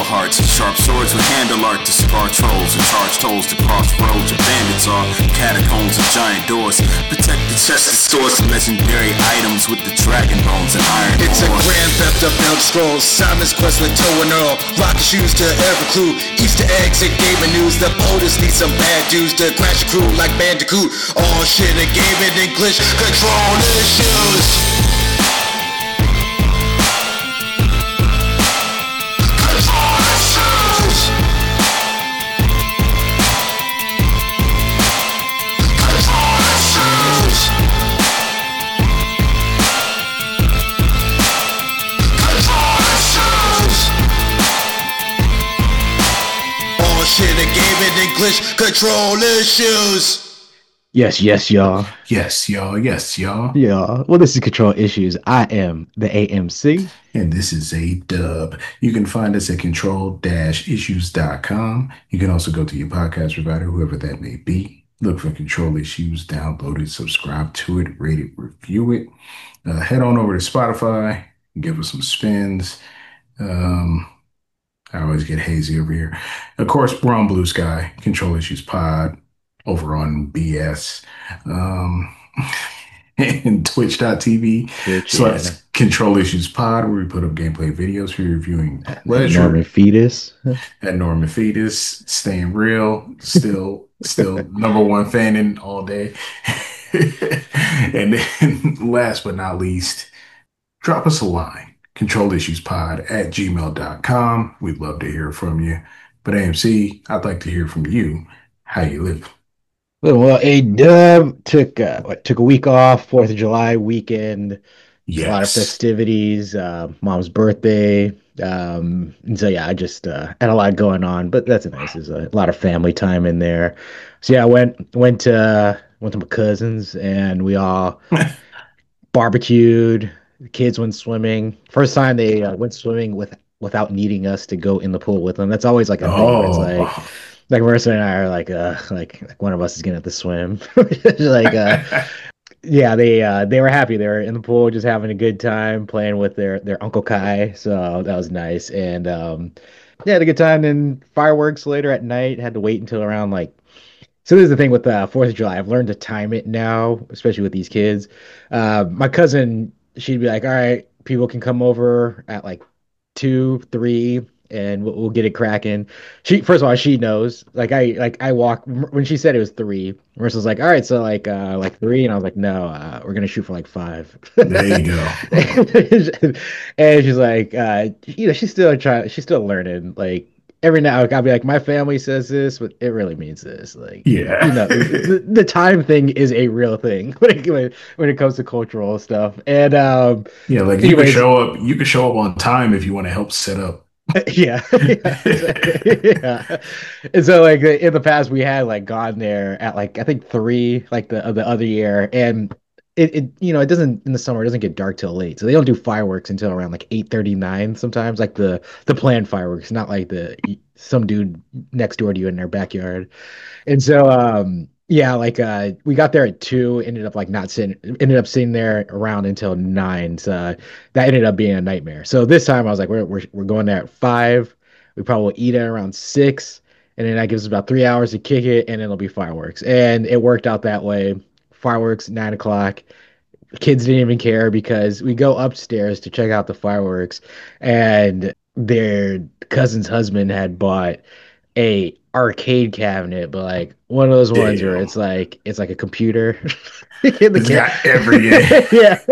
hearts, sharp swords with handle art to scar trolls and charge tolls to cross roads where bandits are. Catacombs and giant doors protect the chest and stores of legendary items with the dragon bones and iron ore. It's a grand theft of Elder Scrolls, Simon's Quest with Toe and Earl, rocket shoes to every clue, Easter eggs and gaming news. The POTUS need some bad dudes to crash a crew like Bandicoot. All shit and gaming English, control issues. English control issues. Yes, y'all. Yes, y'all. Yeah. Well, this is Control Issues. I am the AMC. And this is a dub. You can find us at control-issues.com. You can also go to your podcast provider, whoever that may be. Look for Control Issues, download it, subscribe to it, rate it, review it. Head on over to Spotify, give us some spins. I always get hazy over here. Of course, we're on Blue Sky, Control Issues Pod, over on BS, and twitch.tv/ Control Issues Pod, where we put up gameplay videos for your reviewing pleasure. Norman Fetus. At Norman Fetus, staying real, still number one fan in all day. And then last but not least, drop us a line. controlissuespod@gmail.com. We'd love to hear from you. But AMC, I'd like to hear from you. How you live? Well, A-Dub took a week off, 4th of July weekend. Yes. A lot of festivities, mom's birthday. And so, yeah, I just had a lot going on, but that's nice. There's a lot of family time in there. So, yeah, I went to my cousins, and we all barbecued. The kids went swimming. First time they went swimming without needing us to go in the pool with them. That's always like a thing where it's like Marissa and I are like one of us is gonna have to swim. Yeah, they were happy. They were in the pool just having a good time playing with their Uncle Kai. So that was nice. And yeah, had a good time. And fireworks later at night. Had to wait until around so this is the thing with 4th of July. I've learned to time it now, especially with these kids. My cousin, she'd be like, all right, people can come over at 2, 3, and we'll get it cracking. First of all, she knows. I walk when she said it was 3. Marissa's like, all right, so 3, and I was like, no, we're gonna shoot for 5. There you go. And she's like, she's still learning. Every now I'll be like, my family says this, but it really means this. Yeah. The time thing is a real thing when it comes to cultural stuff. And yeah, you can show up on time if you want to help set up. Yeah, exactly. Yeah. And so in the past we had gone there at I think 3 the other year, and it doesn't, in the summer it doesn't get dark till late, so they don't do fireworks until around 8:39 sometimes, the planned fireworks, not some dude next door to you in their backyard. And so yeah, we got there at 2, ended up sitting there around until 9. So that ended up being a nightmare. So this time I was like, we're going there at 5. We probably will eat at around 6, and then that gives us about 3 hours to kick it, and then it'll be fireworks. And it worked out that way. Fireworks 9 o'clock. Kids didn't even care because we go upstairs to check out the fireworks, and their cousin's husband had bought a arcade cabinet, but one of those ones where it's like a computer. It's got every game. Yeah.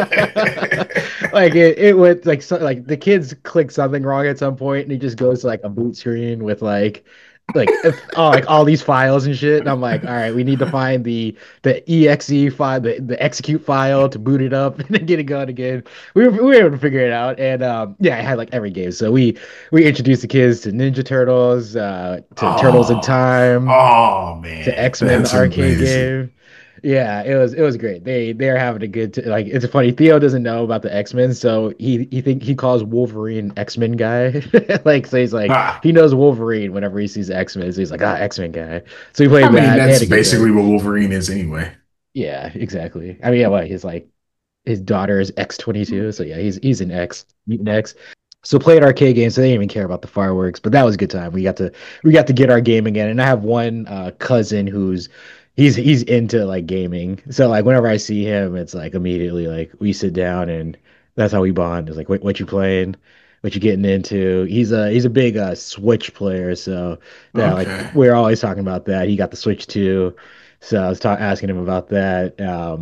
It went the kids click something wrong at some point, and it just goes to a boot screen with all these files and shit. And I'm like, all right, we need to find the exe file, the execute file to boot it up and then get it going again. We were able to figure it out, and yeah, it had every game. So we introduced the kids to Ninja Turtles, to Turtles in Time. Oh man, to X-Men the arcade game. Yeah, it was great. They're having a good it's funny. Theo doesn't know about the X-Men, so he calls Wolverine X-Men guy. So he's he knows Wolverine whenever he sees X-Men. So he's like, X-Men guy. So he played that. That's basically what Wolverine is anyway. Yeah, exactly. I mean, yeah, he's his daughter is X-22, so yeah, he's an X, Mutant X. So played arcade games, so they didn't even care about the fireworks, but that was a good time. We got to get our game again. And I have one cousin who's he's into like gaming. So like whenever I see him, it's like immediately like we sit down and that's how we bond. It's like, what you playing? What you getting into? He's a big Switch player, so that like Okay. we're always talking about that. He got the Switch too. So I was asking him about that.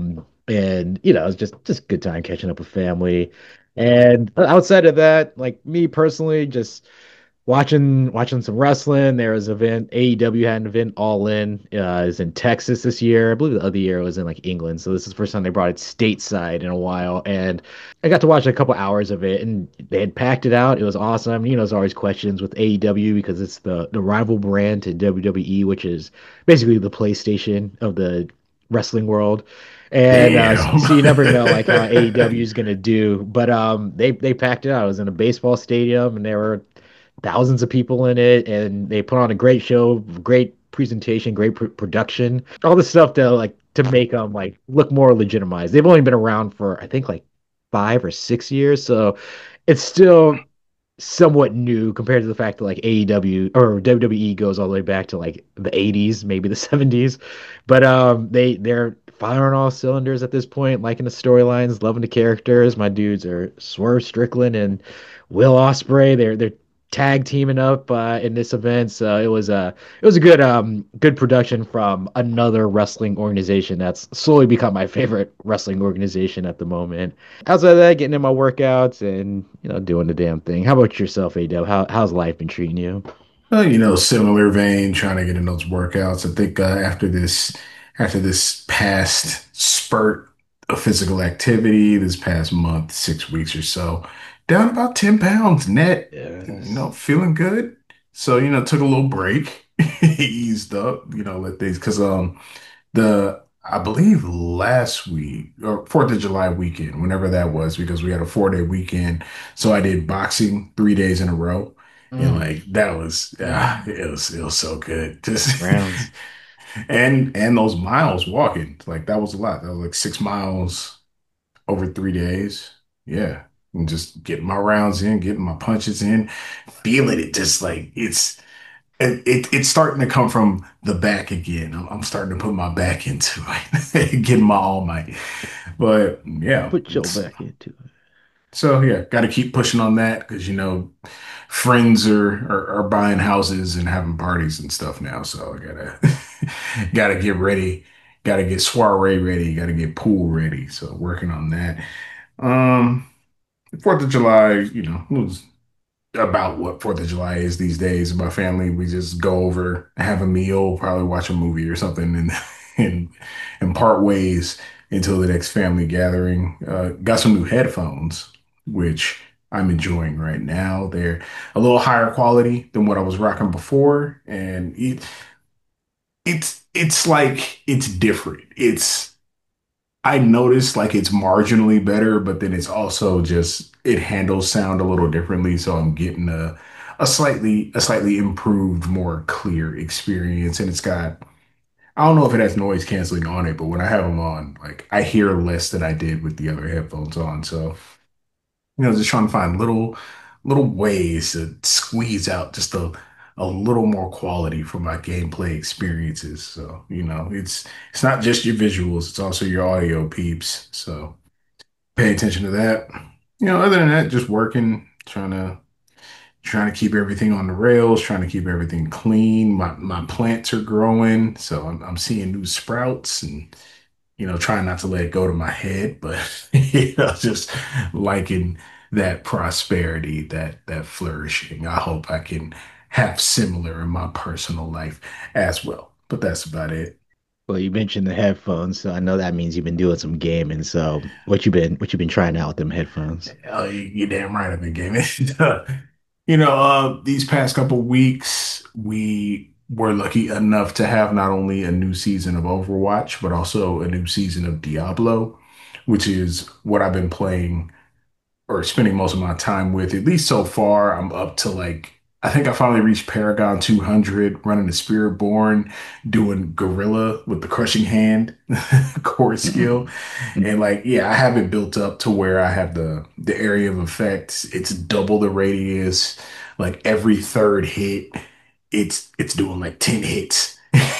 And it's just good time catching up with family. And outside of that, like me personally, just watching some wrestling. There was an event. AEW had an event All In is in Texas this year. I believe the other year was in like England. So this is the first time they brought it stateside in a while. And I got to watch a couple hours of it and they had packed it out. It was awesome. There's always questions with AEW because it's the rival brand to WWE, which is basically the PlayStation of the wrestling world. And Damn. so you never know like how AEW is gonna do, but they packed it out. It was in a baseball stadium, and there were thousands of people in it, and they put on a great show, great presentation, great production, all the stuff to like to make them like look more legitimized. They've only been around for I think like 5 or 6 years, so it's still somewhat new compared to the fact that like AEW or WWE goes all the way back to like the 80s, maybe the 70s. But they're firing all cylinders at this point, liking the storylines, loving the characters. My dudes are Swerve Strickland and Will Ospreay. They're tag teaming up in this event. So it was a good production from another wrestling organization that's slowly become my favorite wrestling organization at the moment. Outside of that, getting in my workouts and doing the damn thing. How about yourself, AW? How's life been treating you? Similar vein, trying to get in those workouts. I think after this past spurt of physical activity, this past month, 6 weeks or so, down about 10 pounds net, Yes. feeling good. So, took a little break, eased up, let things, because I believe last week or 4th of July weekend, whenever that was, because we had a 4-day weekend. So I did boxing 3 days in a row. And Mm, like that was mm, it was so good. Just rounds. and those miles walking, like that was a lot. That was like 6 miles over 3 days. Yeah. And just getting my rounds in, getting my punches in, feeling it just like it's starting to come from the back again. I'm starting to put my back into it, getting my all might. But yeah, Put your it's back into it. so yeah, got to keep pushing on that because friends are buying houses and having parties and stuff now. So I gotta get ready, gotta get soiree ready, gotta get pool ready. So working on that. Um, 4th of July, was about what 4th of July is these days. My family, we just go over, have a meal, probably watch a movie or something, and and and part ways until the next family gathering. Got some new headphones, which I'm enjoying right now. They're a little higher quality than what I was rocking before, and it's like it's different. I noticed like it's marginally better, but then it's also just it handles sound a little differently. So I'm getting a slightly improved, more clear experience. And it's got I don't know if it has noise canceling on it, but when I have them on, like I hear less than I did with the other headphones on. So, just trying to find little ways to squeeze out just a little more quality for my gameplay experiences. So, it's not just your visuals, it's also your audio peeps. So pay attention to that. Other than that, just working, trying to keep everything on the rails, trying to keep everything clean. My plants are growing, so I'm seeing new sprouts and trying not to let it go to my head, but just liking that prosperity, that flourishing. I hope I can have similar in my personal life as well. But that's about it. Well, you mentioned the headphones, so I know that means you've been doing some gaming. So what you been trying out with them headphones? Oh, you're damn right I've been gaming. These past couple weeks, we were lucky enough to have not only a new season of Overwatch, but also a new season of Diablo, which is what I've been playing or spending most of my time with. At least so far, I'm up to like I think I finally reached Paragon 200, running the Spirit Born, doing Gorilla with the crushing hand core skill. And like, yeah, I have it built up to where I have the area of effects. It's double the radius. Like every third hit, it's doing like 10 hits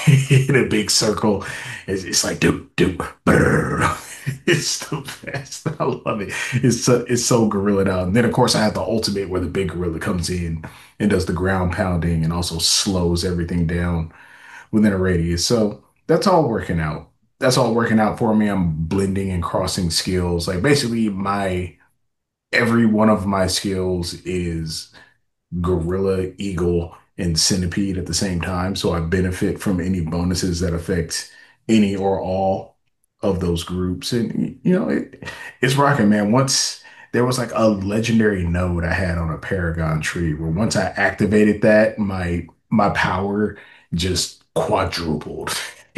in a big circle. It's like do do brrr. It's the best. I love it. It's so gorillaed out. And then of course I have the ultimate where the big gorilla comes in and does the ground pounding and also slows everything down within a radius. So that's all working out. That's all working out for me. I'm blending and crossing skills. Like basically my every one of my skills is gorilla, eagle, and centipede at the same time. So I benefit from any bonuses that affect any or all of those groups. And it's rocking, man. Once there was like a legendary node I had on a Paragon tree where once I activated that, my power just quadrupled.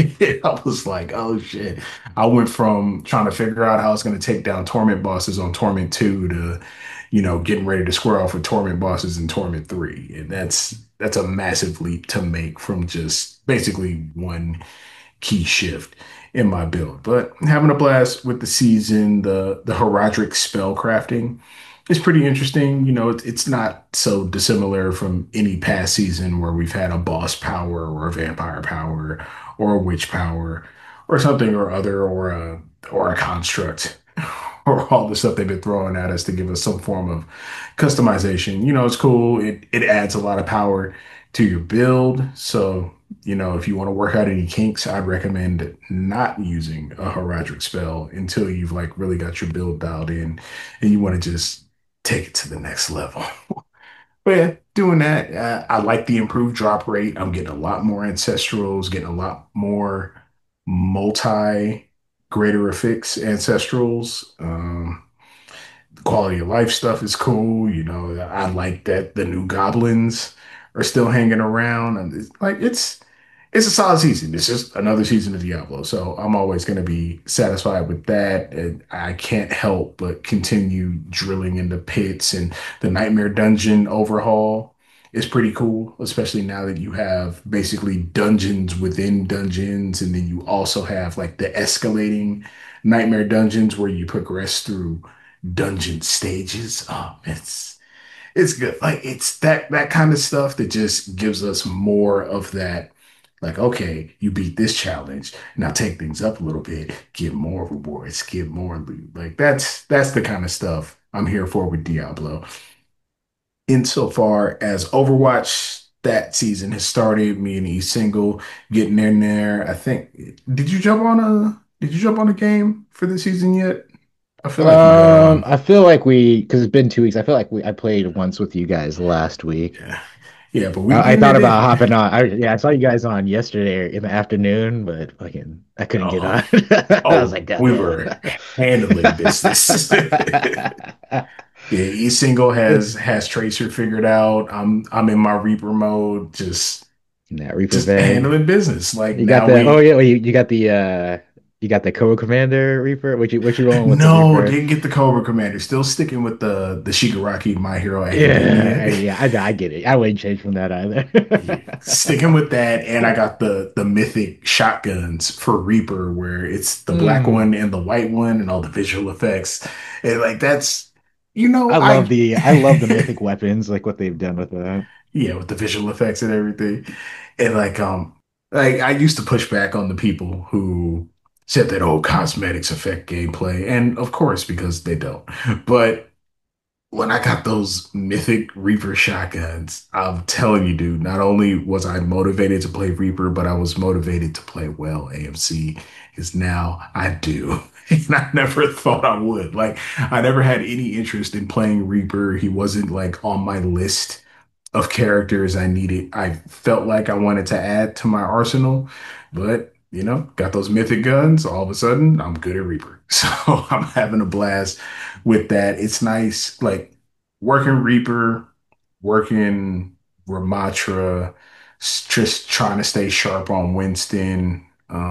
I was like, oh shit. I went from trying to figure out how I was going to take down torment bosses on Torment 2 to getting ready to square off with Torment bosses in Torment 3. And that's a massive leap to make from just basically one key shift in my build. But having a blast with the season, the Herodric spell crafting is pretty interesting. It's not so dissimilar from any past season where we've had a boss power or a vampire power or a witch power or something or other or a construct or all the stuff they've been throwing at us to give us some form of customization. It's cool. It adds a lot of power to your build. So, if you want to work out any kinks, I'd recommend not using a Heraldric spell until you've like really got your build dialed in and you want to just take it to the next level. But yeah, doing that, I like the improved drop rate. I'm getting a lot more ancestrals, getting a lot more multi greater affix ancestrals. The quality of life stuff is cool. I like that the new goblins are still hanging around, and it's a solid season. It's just another season of Diablo, so I'm always going to be satisfied with that. And I can't help but continue drilling into pits, and the Nightmare Dungeon overhaul is pretty cool, especially now that you have basically dungeons within dungeons, and then you also have like the escalating Nightmare Dungeons where you progress through dungeon stages. Oh, it's good. Like it's that kind of stuff that just gives us more of that. Like, okay, you beat this challenge. Now take things up a little bit, get more rewards, get more loot. Like that's the kind of stuff I'm here for with Diablo. Insofar as Overwatch, that season has started, me and E single getting in there. I think did you jump on a game for the season yet? I feel like you got on. I feel like because it's been 2 weeks. I feel like I played once with you guys last week. Yeah. Yeah, but we I thought made about it. hopping on. Yeah, I saw you guys on yesterday in the afternoon, but fucking, I couldn't get Oh, on. I was oh, like, God we damn were handling business. it. Yeah, E single has Tracer figured out. I'm in my Reaper mode, just That Reaper just Bang. handling business. Like You got now the, oh we yeah, well, you got the Code Commander Reaper. What you rolling with the no, Reaper? didn't get the Cobra Commander. Still sticking with the Shigaraki My Hero Yeah, Academia. yeah, I get it. I wouldn't change from that either. Yeah, sticking with that, and I got the mythic shotguns for Reaper, where it's the black one Mm. and the white one, and all the visual effects. And like that's, I I love the mythic weapons, like what they've done with that. yeah, with the visual effects and everything. And like I used to push back on the people who said that cosmetics affect gameplay, and of course because they don't. But when I got those mythic Reaper shotguns, I'm telling you, dude, not only was I motivated to play Reaper, but I was motivated to play well AMC, because now I do. And I never thought I would. Like, I never had any interest in playing Reaper. He wasn't like on my list of characters I felt like I wanted to add to my arsenal. But, got those mythic guns. All of a sudden, I'm good at Reaper. So I'm having a blast with that. It's nice, like working Reaper, working Ramatra, just trying to stay sharp on Winston.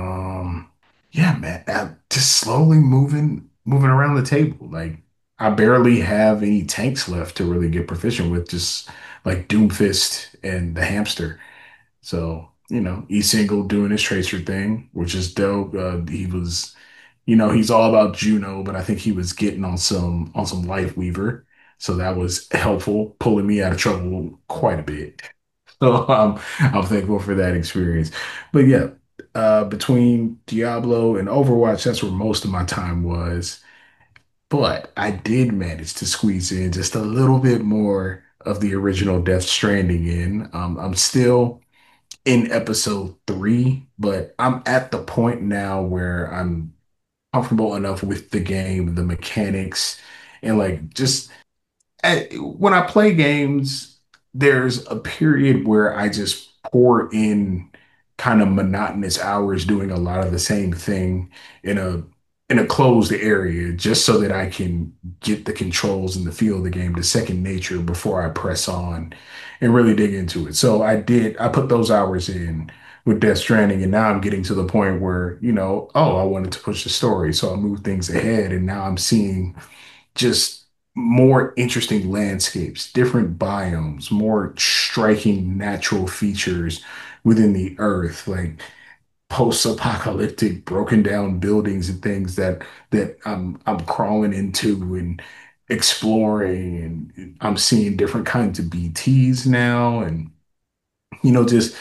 Yeah, man, just slowly moving around the table. Like I barely have any tanks left to really get proficient with. Just like Doomfist and the Hamster. So, E Single doing his Tracer thing, which is dope. He was, he's all about Juno, but I think he was getting on some Light Weaver. So that was helpful, pulling me out of trouble quite a bit. So I'm thankful for that experience. But yeah, between Diablo and Overwatch, that's where most of my time was. But I did manage to squeeze in just a little bit more of the original Death Stranding in. I'm still in episode 3, but I'm at the point now where I'm comfortable enough with the game, the mechanics, and like just when I play games, there's a period where I just pour in kind of monotonous hours doing a lot of the same thing in a closed area just so that I can get the controls and the feel of the game to second nature before I press on and really dig into it. So I put those hours in with Death Stranding, and now I'm getting to the point where, oh, I wanted to push the story, so I moved things ahead, and now I'm seeing just more interesting landscapes, different biomes, more striking natural features within the earth, like post-apocalyptic broken down buildings and things that I'm crawling into and exploring, and I'm seeing different kinds of BTs now, and just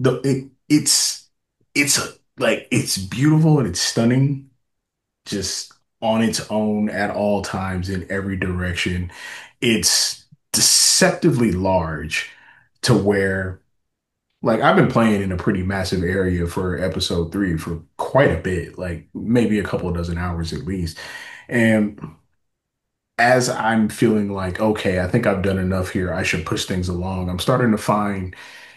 it's beautiful and it's stunning just on its own at all times in every direction. It's deceptively large to where, like, I've been playing in a pretty massive area for episode 3 for quite a bit, like maybe a couple of dozen hours at least. And as I'm feeling like, okay, I think I've done enough here, I should push things along, I'm starting to find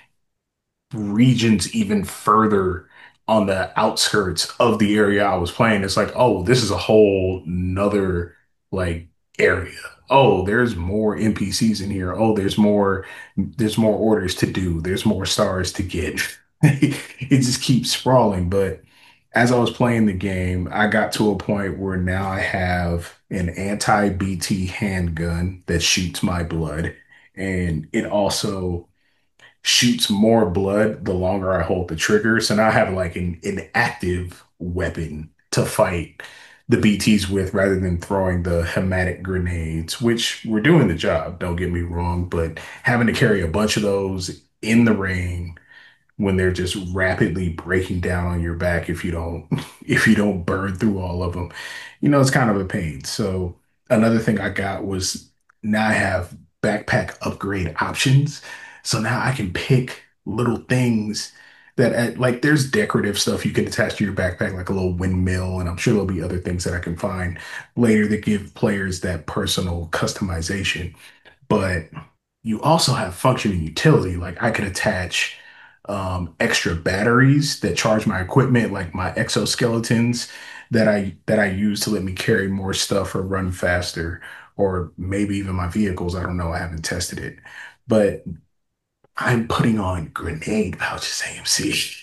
regions even further on the outskirts of the area I was playing. It's like, oh, this is a whole nother like area. Oh, there's more NPCs in here. Oh, there's more orders to do. There's more stars to get. It just keeps sprawling. But as I was playing the game, I got to a point where now I have an anti-BT handgun that shoots my blood. And it also shoots more blood the longer I hold the trigger. So now I have like an active weapon to fight the BTs with rather than throwing the hematic grenades, which were doing the job, don't get me wrong, but having to carry a bunch of those in the rain when they're just rapidly breaking down on your back if you don't if you don't burn through all of them. It's kind of a pain. So another thing I got was now I have backpack upgrade options. So now I can pick little things that like there's decorative stuff you can attach to your backpack, like a little windmill, and I'm sure there'll be other things that I can find later that give players that personal customization. But you also have function and utility. Like I could attach extra batteries that charge my equipment, like my exoskeletons that I use to let me carry more stuff or run faster, or maybe even my vehicles. I don't know. I haven't tested it, but I'm putting on grenade pouches, AMC.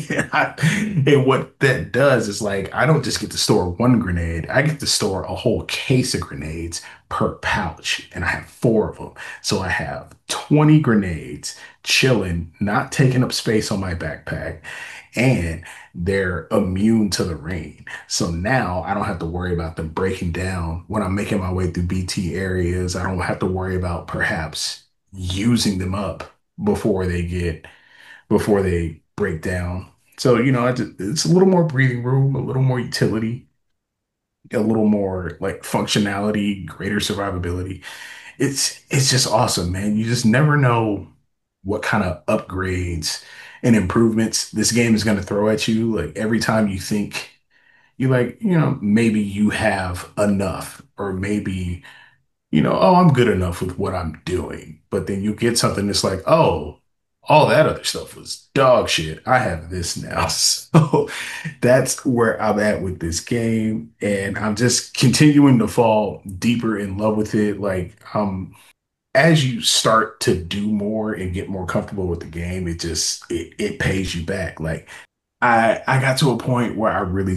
And what that does is like, I don't just get to store one grenade, I get to store a whole case of grenades per pouch, and I have 4 of them. So I have 20 grenades chilling, not taking up space on my backpack, and they're immune to the rain. So now I don't have to worry about them breaking down when I'm making my way through BT areas. I don't have to worry about perhaps using them up before they get before they break down. So, it's a little more breathing room, a little more utility, a little more like functionality, greater survivability. It's just awesome, man. You just never know what kind of upgrades and improvements this game is going to throw at you. Like every time you think you like, maybe you have enough, or maybe oh, I'm good enough with what I'm doing. But then you get something that's like, oh, all that other stuff was dog shit. I have this now. So that's where I'm at with this game. And I'm just continuing to fall deeper in love with it. Like, as you start to do more and get more comfortable with the game, it pays you back. Like I got to a point where I really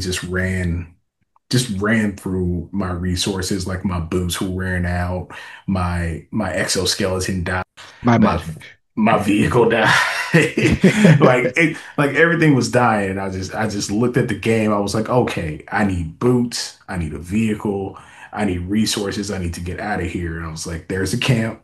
just ran through my resources, like my boots were wearing out, my exoskeleton died. My my Smash. my vehicle died. Like everything was dying. I just looked at the game. I was like, okay, I need boots, I need a vehicle, I need resources, I need to get out of here. And I was like, there's a camp.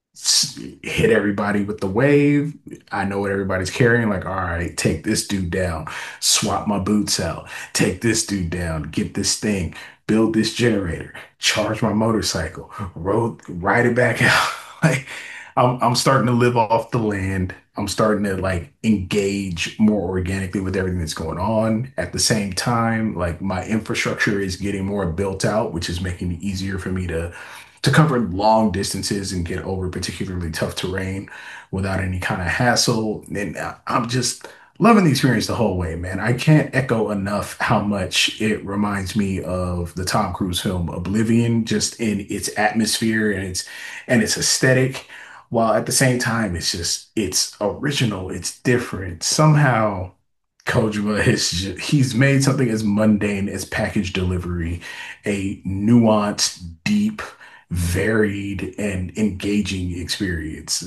Hit everybody with the wave. I know what everybody's carrying. Like, all right, take this dude down, swap my boots out, take this dude down, get this thing, build this generator, charge my motorcycle, ride it back out. Like, I'm starting to live off the land. I'm starting to like engage more organically with everything that's going on. At the same time, like my infrastructure is getting more built out, which is making it easier for me to cover long distances and get over particularly tough terrain without any kind of hassle. And I'm just loving the experience the whole way, man. I can't echo enough how much it reminds me of the Tom Cruise film Oblivion, just in its atmosphere and its aesthetic, while at the same time it's original, it's different. Somehow Kojima he's made something as mundane as package delivery a nuanced, deep, varied, and engaging experience.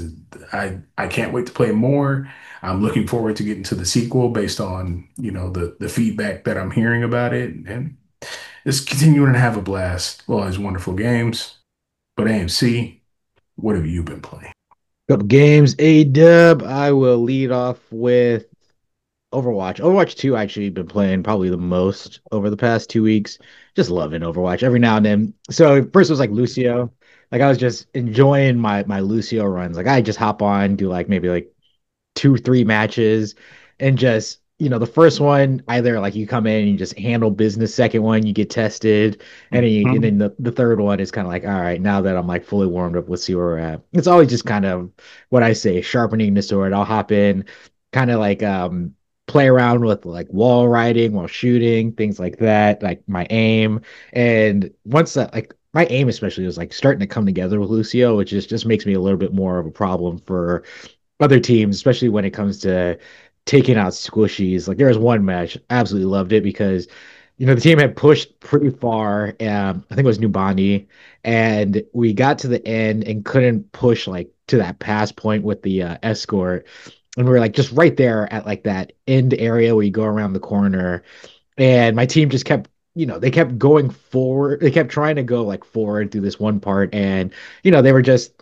I can't wait to play more. I'm looking forward to getting to the sequel based on, the feedback that I'm hearing about it, and it's continuing to have a blast. Well, it's wonderful games. But AMC, what have you been playing? Couple games, A dub. I will lead off with Overwatch. Overwatch 2 actually been playing probably the most over the past 2 weeks. Just loving Overwatch every now and then. So first it was like Lucio. Like I was just enjoying my Lucio runs. Like I just hop on, do like maybe like 2, 3 matches, and just the first one either like you come in and you just handle business. Second one you get tested, and then Mhm. the third one is kind of like, all right, now that I'm like fully warmed up, let's see where we're at. It's always just kind of what I say, sharpening the sword. I'll hop in, kind of like play around with like wall riding while shooting, things like that, like my aim. And once that like my aim especially was like starting to come together with Lucio, which just makes me a little bit more of a problem for other teams, especially when it comes to taking out squishies. Like there was one match, I absolutely loved it because the team had pushed pretty far. I think it was Nubani, and we got to the end and couldn't push like to that pass point with the escort. And we were like just right there at like that end area where you go around the corner. And my team just kept, they kept going forward. They kept trying to go like forward through this one part. And, they were just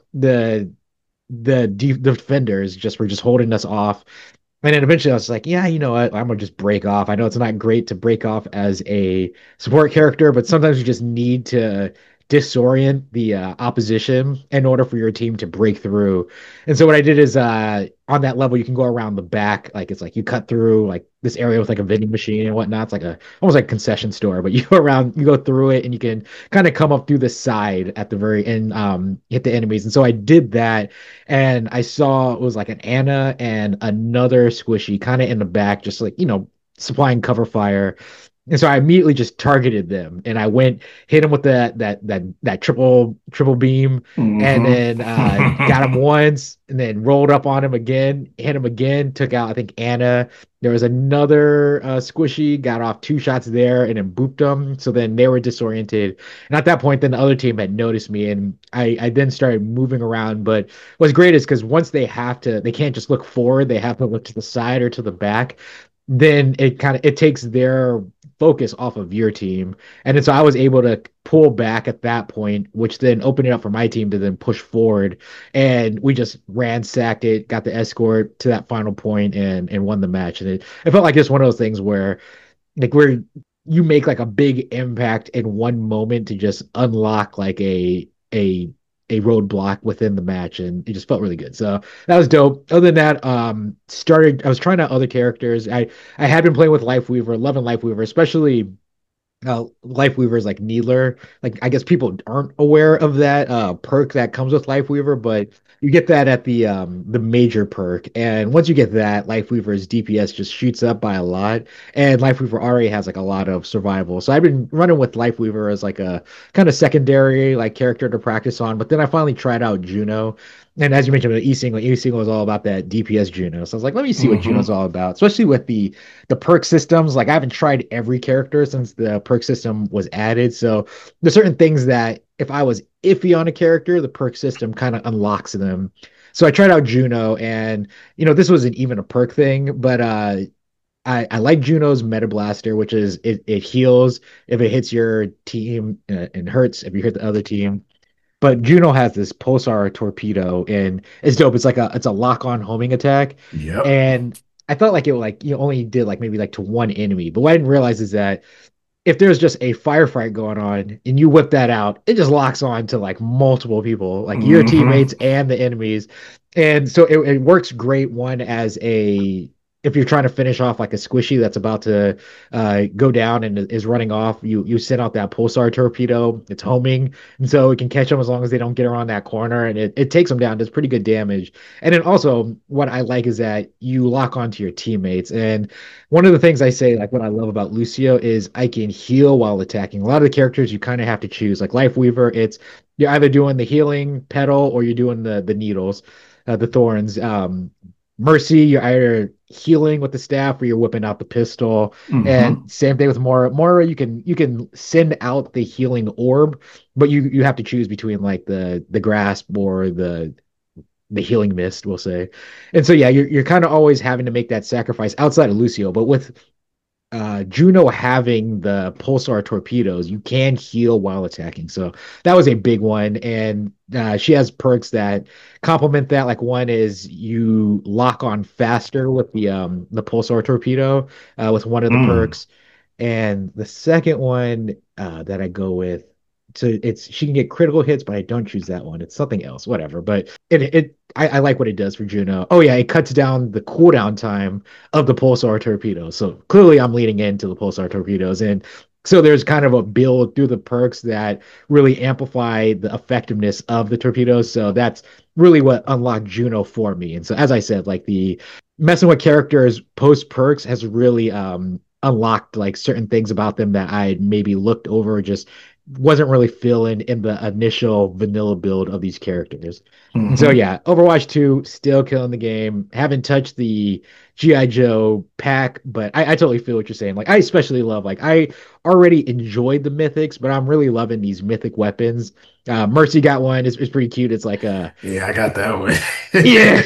the defenders just were just holding us off. And then eventually I was like, yeah, you know what? I'm gonna just break off. I know it's not great to break off as a support character, but sometimes you just need to disorient the opposition in order for your team to break through. And so what I did is on that level you can go around the back, like it's like you cut through like this area with like a vending machine and whatnot. It's like a almost like a concession store, but you go around, you go through it, and you can kind of come up through the side at the very end, hit the enemies. And so I did that, and I saw it was like an Anna and another squishy kind of in the back, just like, supplying cover fire. And so I immediately just targeted them, and I went hit him with that triple beam, and Hmm. then got him once, and then rolled up on him again, hit him again, took out I think Anna. There was another squishy, got off 2 shots there, and then booped them. So then they were disoriented, and at that point, then the other team had noticed me, and I then started moving around. But what's great is because once they can't just look forward, they have to look to the side or to the back. Then it takes their focus off of your team. And then so I was able to pull back at that point, which then opened it up for my team to then push forward. And we just ransacked it, got the escort to that final point, and won the match. And it felt like it's one of those things where you make like a big impact in one moment to just unlock like a roadblock within the match, and it just felt really good. So that was dope. Other than that, I was trying out other characters. I had been playing with Lifeweaver, loving Lifeweaver, especially Life Weaver's like Needler. Like I guess people aren't aware of that perk that comes with Life Weaver, but you get that at the major perk. And once you get that, Life Weaver's DPS just shoots up by a lot. And Life Weaver already has like a lot of survival. So I've been running with Life Weaver as like a kind of secondary like character to practice on. But then I finally tried out Juno. And as you mentioned, E-Single is all about that DPS Juno. So I was like, let me see what Juno's all about, especially with the perk systems. Like I haven't tried every character since the perk system was added. So there's certain things that if I was iffy on a character, the perk system kind of unlocks them. So I tried out Juno, and this wasn't even a perk thing, but I like Juno's Meta Blaster, which is it heals if it hits your team, and hurts if you hit the other team. But Juno has this pulsar torpedo, and it's dope. It's a lock-on homing attack, Yep. and I thought like it like you only did like maybe like to one enemy, but what I didn't realize is that if there's just a firefight going on and you whip that out, it just locks on to like multiple people, like your Hmm. teammates and the enemies. And so it works great one as a if you're trying to finish off like a squishy that's about to go down and is running off, you send out that pulsar torpedo. It's homing, and so it can catch them as long as they don't get around that corner, and it takes them down. Does pretty good damage. And then also, what I like is that you lock onto your teammates, and one of the things I say, like what I love about Lucio is I can heal while attacking. A lot of the characters you kind of have to choose. Like Life Weaver, it's you're either doing the healing pedal or you're doing the needles, the thorns. Mercy, you're either healing with the staff or you're whipping out the pistol. And Hmm. same thing with Mora. Mora, you can send out the healing orb, but you have to choose between like the grasp or the healing mist, we'll say. And so yeah, you're kind of always having to make that sacrifice outside of Lucio, but with Juno having the pulsar torpedoes, you can heal while attacking. So that was a big one. And she has perks that complement that. Like one is you lock on faster with the pulsar torpedo with one of the Mm. perks. And the second one that I go with, so it's she can get critical hits, but I don't choose that one. It's something else, whatever. But I like what it does for Juno. Oh yeah, it cuts down the cooldown time of the pulsar torpedoes. So clearly I'm leading into the pulsar torpedoes. And so there's kind of a build through the perks that really amplify the effectiveness of the torpedoes. So that's really what unlocked Juno for me. And so as I said, like the messing with characters post perks has really unlocked like certain things about them that I maybe looked over or just wasn't really feeling in the initial vanilla build of these characters. And so Hmm. yeah, Overwatch 2 still killing the game. Haven't touched the G.I. Joe pack, but I totally feel what you're saying. Like I especially love like I already enjoyed the mythics, but I'm really loving these mythic weapons. Mercy got one. It's pretty cute. It's like a Yeah, I got that one. yeah,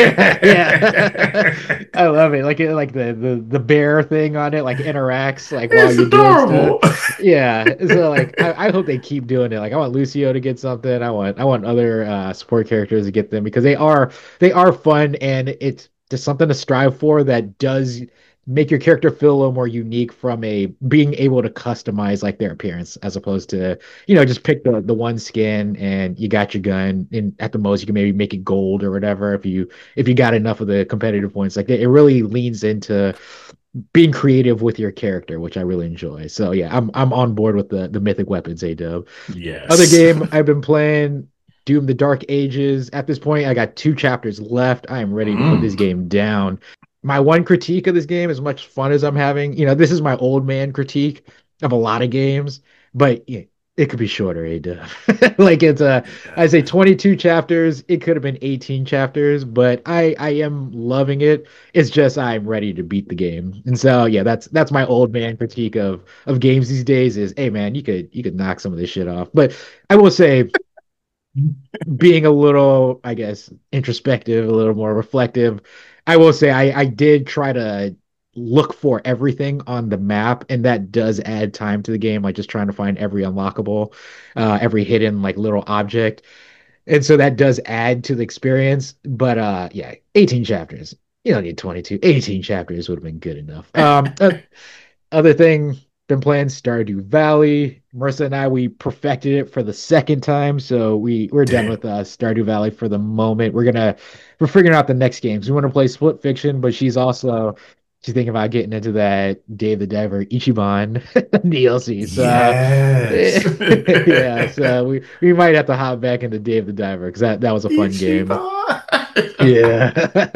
yeah. I love it. Like the bear thing on it, like interacts like while It's you're doing stuff. adorable. Yeah. So like I hope they keep doing it. Like I want Lucio to get something. I want other support characters to get them because they are fun and it's just something to strive for that does make your character feel a little more unique from a being able to customize like their appearance as opposed to just pick the one skin and you got your gun, and at the most you can maybe make it gold or whatever if you got enough of the competitive points. Like it really leans into being creative with your character, which I really enjoy. So yeah, I'm on board with the mythic weapons, A-Dub. Other Yes. game I've been playing, Doom the Dark Ages. At this point, I got two chapters left. I am ready to put this Mm. game down. My one critique of this game, as much fun as I'm having, this is my old man critique of a lot of games, but yeah, it could be shorter, Ada. Like I say 22 chapters. It could have been 18 chapters, but I am loving it. It's just I'm ready to beat the game. And so yeah, that's my old man critique of games these days is, hey man, you could knock some of this shit off. But I will say being a little, I guess, introspective, a little more reflective, I will say I did try to look for everything on the map, and that does add time to the game, like just trying to find every unlockable, every hidden like little object. And so that does add to the experience. But yeah, 18 chapters. You don't need 22. 18 chapters would have been good enough. Other thing, been playing Stardew Valley. Marissa and I, we perfected it for the second time, so we're done Damn. with Stardew Valley for the moment. We're figuring out the next games. We want to play Split Fiction, but she's thinking about getting into that Dave the Diver Ichiban DLC. So Yes. yeah, so we might have to hop back into Dave the Diver because that was a fun game. Ichiban. Yeah.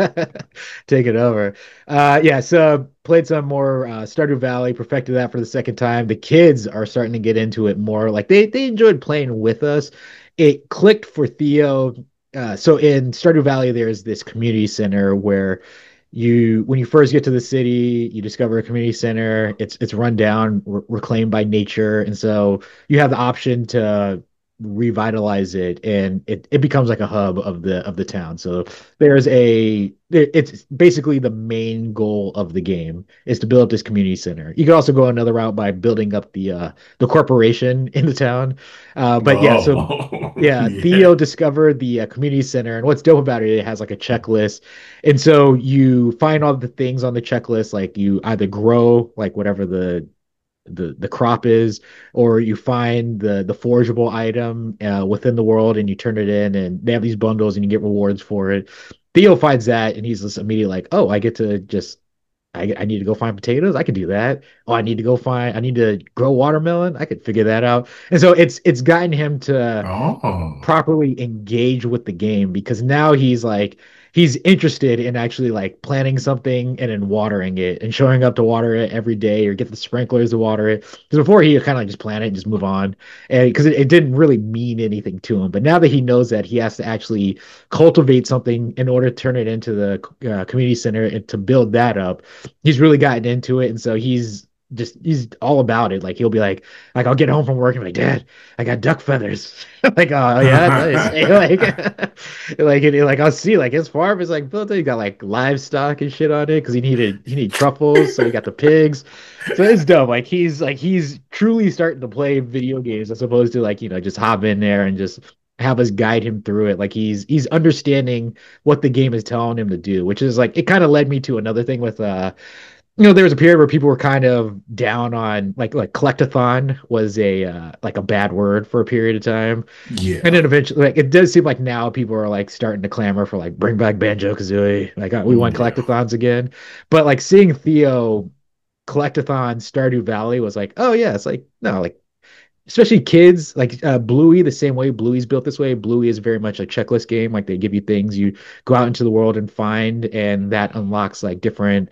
Take it over. Yeah, so played some more Stardew Valley, perfected that for the second time. The kids are starting to get into it more. Like they enjoyed playing with us. It clicked for Theo. So in Stardew Valley, there's this community center where when you first get to the city, you discover a community center. It's run down, reclaimed by nature, and so you have the option to revitalize it, and it becomes like a hub of the town. So there's a it's basically the main goal of the game is to build up this community center. You can also go another route by building up the corporation in the town. But yeah, so Oh, yeah, yeah. Theo discovered the community center, and what's dope about it, it has like a checklist, and so you find all the things on the checklist, like you either grow like whatever the crop is, or you find the forageable item within the world and you turn it in, and they have these bundles and you get rewards for it. Theo finds that and he's just immediately like, oh, I get to just I need to go find potatoes. I could do that. Oh, I need to grow watermelon. I could figure that out. And so it's gotten him to Oh. properly engage with the game because now he's like he's interested in actually like planting something and then watering it and showing up to water it every day or get the sprinklers to water it. Because before he kind of like just plant it and just move on, and because it didn't really mean anything to him. But now that he knows that he has to actually cultivate something in order to turn it into the community center and to build that up, he's really gotten into it, and so he's all about it. Like he'll be like I'll get home from work and be like, Dad, I got duck feathers. Like, oh yeah, nice. Like I'll see like his farm is like built. He got like livestock and shit on it because he needed truffles, so he got the pigs. So it's dope. Like he's truly starting to play video games as opposed to like just hop in there and just have us guide him through it. Like he's understanding what the game is telling him to do, which is like it kind of led me to another thing with there was a period where people were kind of down on like collectathon was a like a bad word for a period of time. And Yeah. then eventually, like it does seem like now people are like starting to clamor for like bring back Banjo Kazooie. Like we want Yeah. collectathons again. But like seeing Theo collectathon Stardew Valley was like, oh yeah, it's like no, like especially kids like Bluey the same way. Bluey's built this way. Bluey is very much a checklist game. Like they give you things you go out into the world and find, and that unlocks like different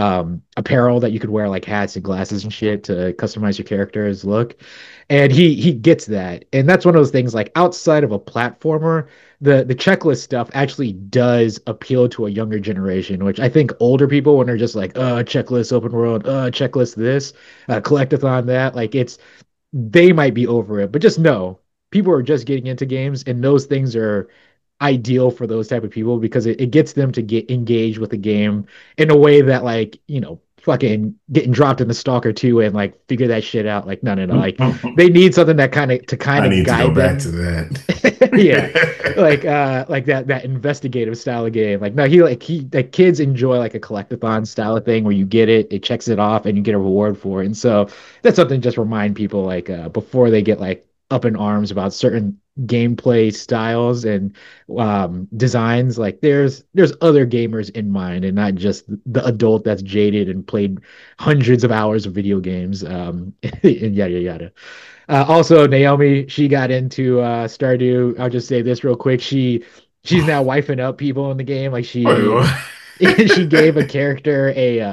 apparel that you could wear, like hats and glasses and shit to customize your character's look. And he gets that, and that's one of those things like outside of a platformer. The checklist stuff actually does appeal to a younger generation, which I think older people, when they're just like, checklist open world, checklist this, collectathon that, like they might be over it, but just know people are just getting into games, and those things are ideal for those type of people because it gets them to get engaged with the game in a way that like fucking getting dropped in the Stalker 2 and like figure that shit out. Like no, like they need something that kind I of need to go guide back to them. Yeah, that. like that investigative style of game. Like no, he like kids enjoy like a collectathon style of thing where you get it, it checks it off, and you get a reward for it. And so that's something to just remind people like before they get like up in arms about certain gameplay styles and designs. Like there's other gamers in mind and not just the adult that's jaded and played hundreds of hours of video games and yada yada. Also, Naomi, she got into Stardew. I'll just say this real quick. She's now wifing up people in the game. Like she Oh, she gave a character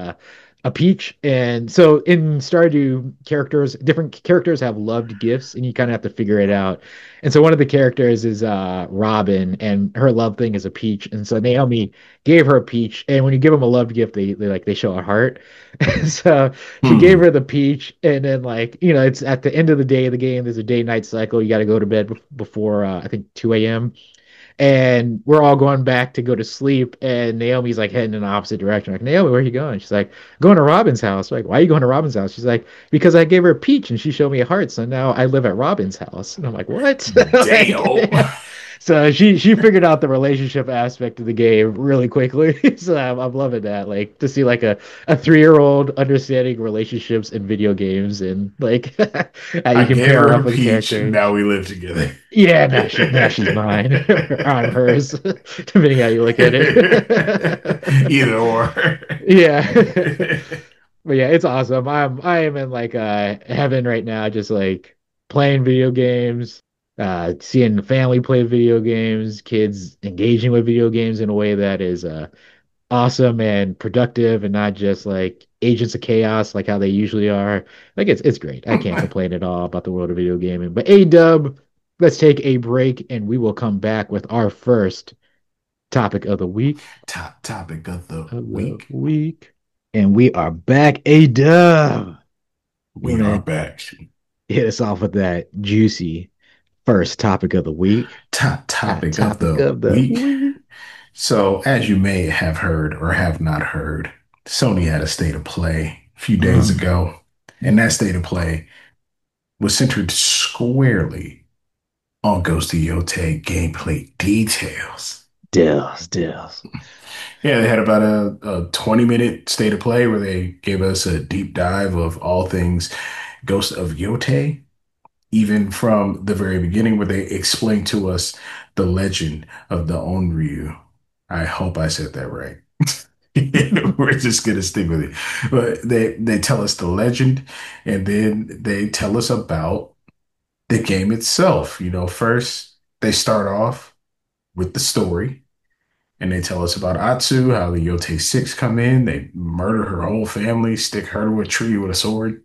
a peach, and so in Stardew, different characters have loved gifts, and you kind of have to figure it out. And so one of the characters is Robin, and her love thing is a peach. And so Naomi gave her a peach, and when you give them a loved gift, they show a heart. So she gave hmm. her the peach, and then like it's at the end of the day of the game. There's a day night cycle. You got to go to bed before I think 2 a.m. And we're all going back to go to sleep, and Naomi's like heading in the opposite direction. Like, Naomi, where are you going? She's like, going to Robin's house. Like, why are you going to Robin's house? She's like, because I gave her a peach and she showed me a heart, so now I live at Robin's house. And I'm like, what? Damn. Like, so she figured out the relationship aspect of the game really quickly. So I'm loving that. Like to see like a 3-year-old understanding relationships in video games and like how I you can gave pair her up a with peach, and now characters. we live together. Yeah, now she's mine. I'm hers, depending how you look at it. Either or. Yeah. But yeah, it's awesome. I am in like heaven right now, just like playing video games, seeing the family play video games, kids engaging with video games in a way that is awesome and productive and not just like agents of chaos like how they usually are. Like it's great. I can't complain at all about the world of video gaming. But A-Dub, let's take a break and we will come back with our first topic of the week. Top topic of the Of the week. week. And we are back. A-Dub. You We are wanna back. hit us off with that juicy First topic of the week. Top Hot topic of topic the of the week. week. So, as you may have heard or have not heard, Sony had a state of play a few days Mm. ago, and that state of play was centered squarely on Ghost of Yote gameplay details. Deals. Yeah, they had about a 20-minute state of play where they gave us a deep dive of all things Ghost of Yote, even from the very beginning, where they explained to us the legend of the Onryu. I hope I said that right. We're just gonna stick with it. But they tell us the legend, and then they tell us about the game itself. First they start off with the story, and they tell us about Atsu, how the Yote Six come in, they murder her whole family, stick her to a tree with a sword,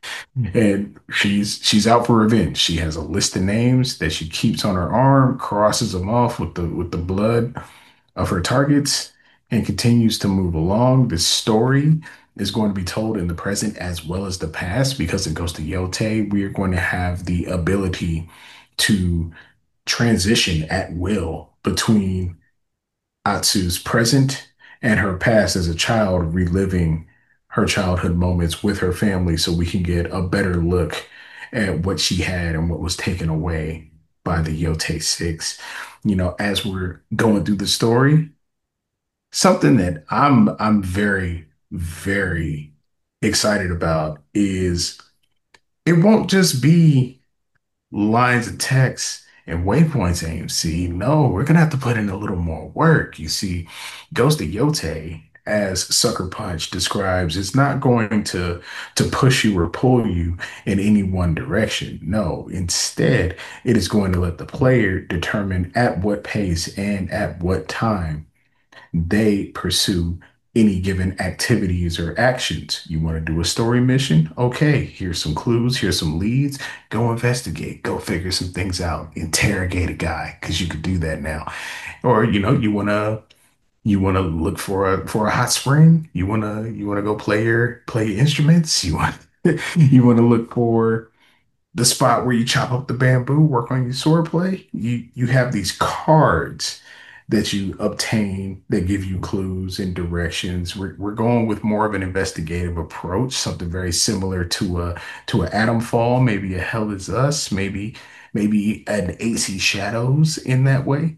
and she's out for revenge. She has a list of names that she keeps on her arm, crosses them off with the blood of her targets, and continues to move along. This story is going to be told in the present as well as the past because it goes to Yote. We are going to have the ability to transition at will between Atsu's present and her past as a child, reliving her childhood moments with her family so we can get a better look at what she had and what was taken away by the Yote Six. As we're going through the story, something that I'm very, very excited about is it won't just be lines of text and waypoints AMC. No, we're gonna have to put in a little more work. You see, Ghost of Yote, as Sucker Punch describes, is not going to push you or pull you in any one direction. No, instead, it is going to let the player determine at what pace and at what time they pursue any given activities or actions. You want to do a story mission? Okay, here's some clues, here's some leads. Go investigate, go figure some things out, interrogate a guy, because you could do that now. Or you wanna look for a hot spring. You wanna go play your instruments. You wanna look for the spot where you chop up the bamboo, work on your swordplay. You have these cards that you obtain that give you clues and directions. We're going with more of an investigative approach, something very similar to a Atom Fall, maybe a Hell Is Us, maybe an AC Shadows in that way.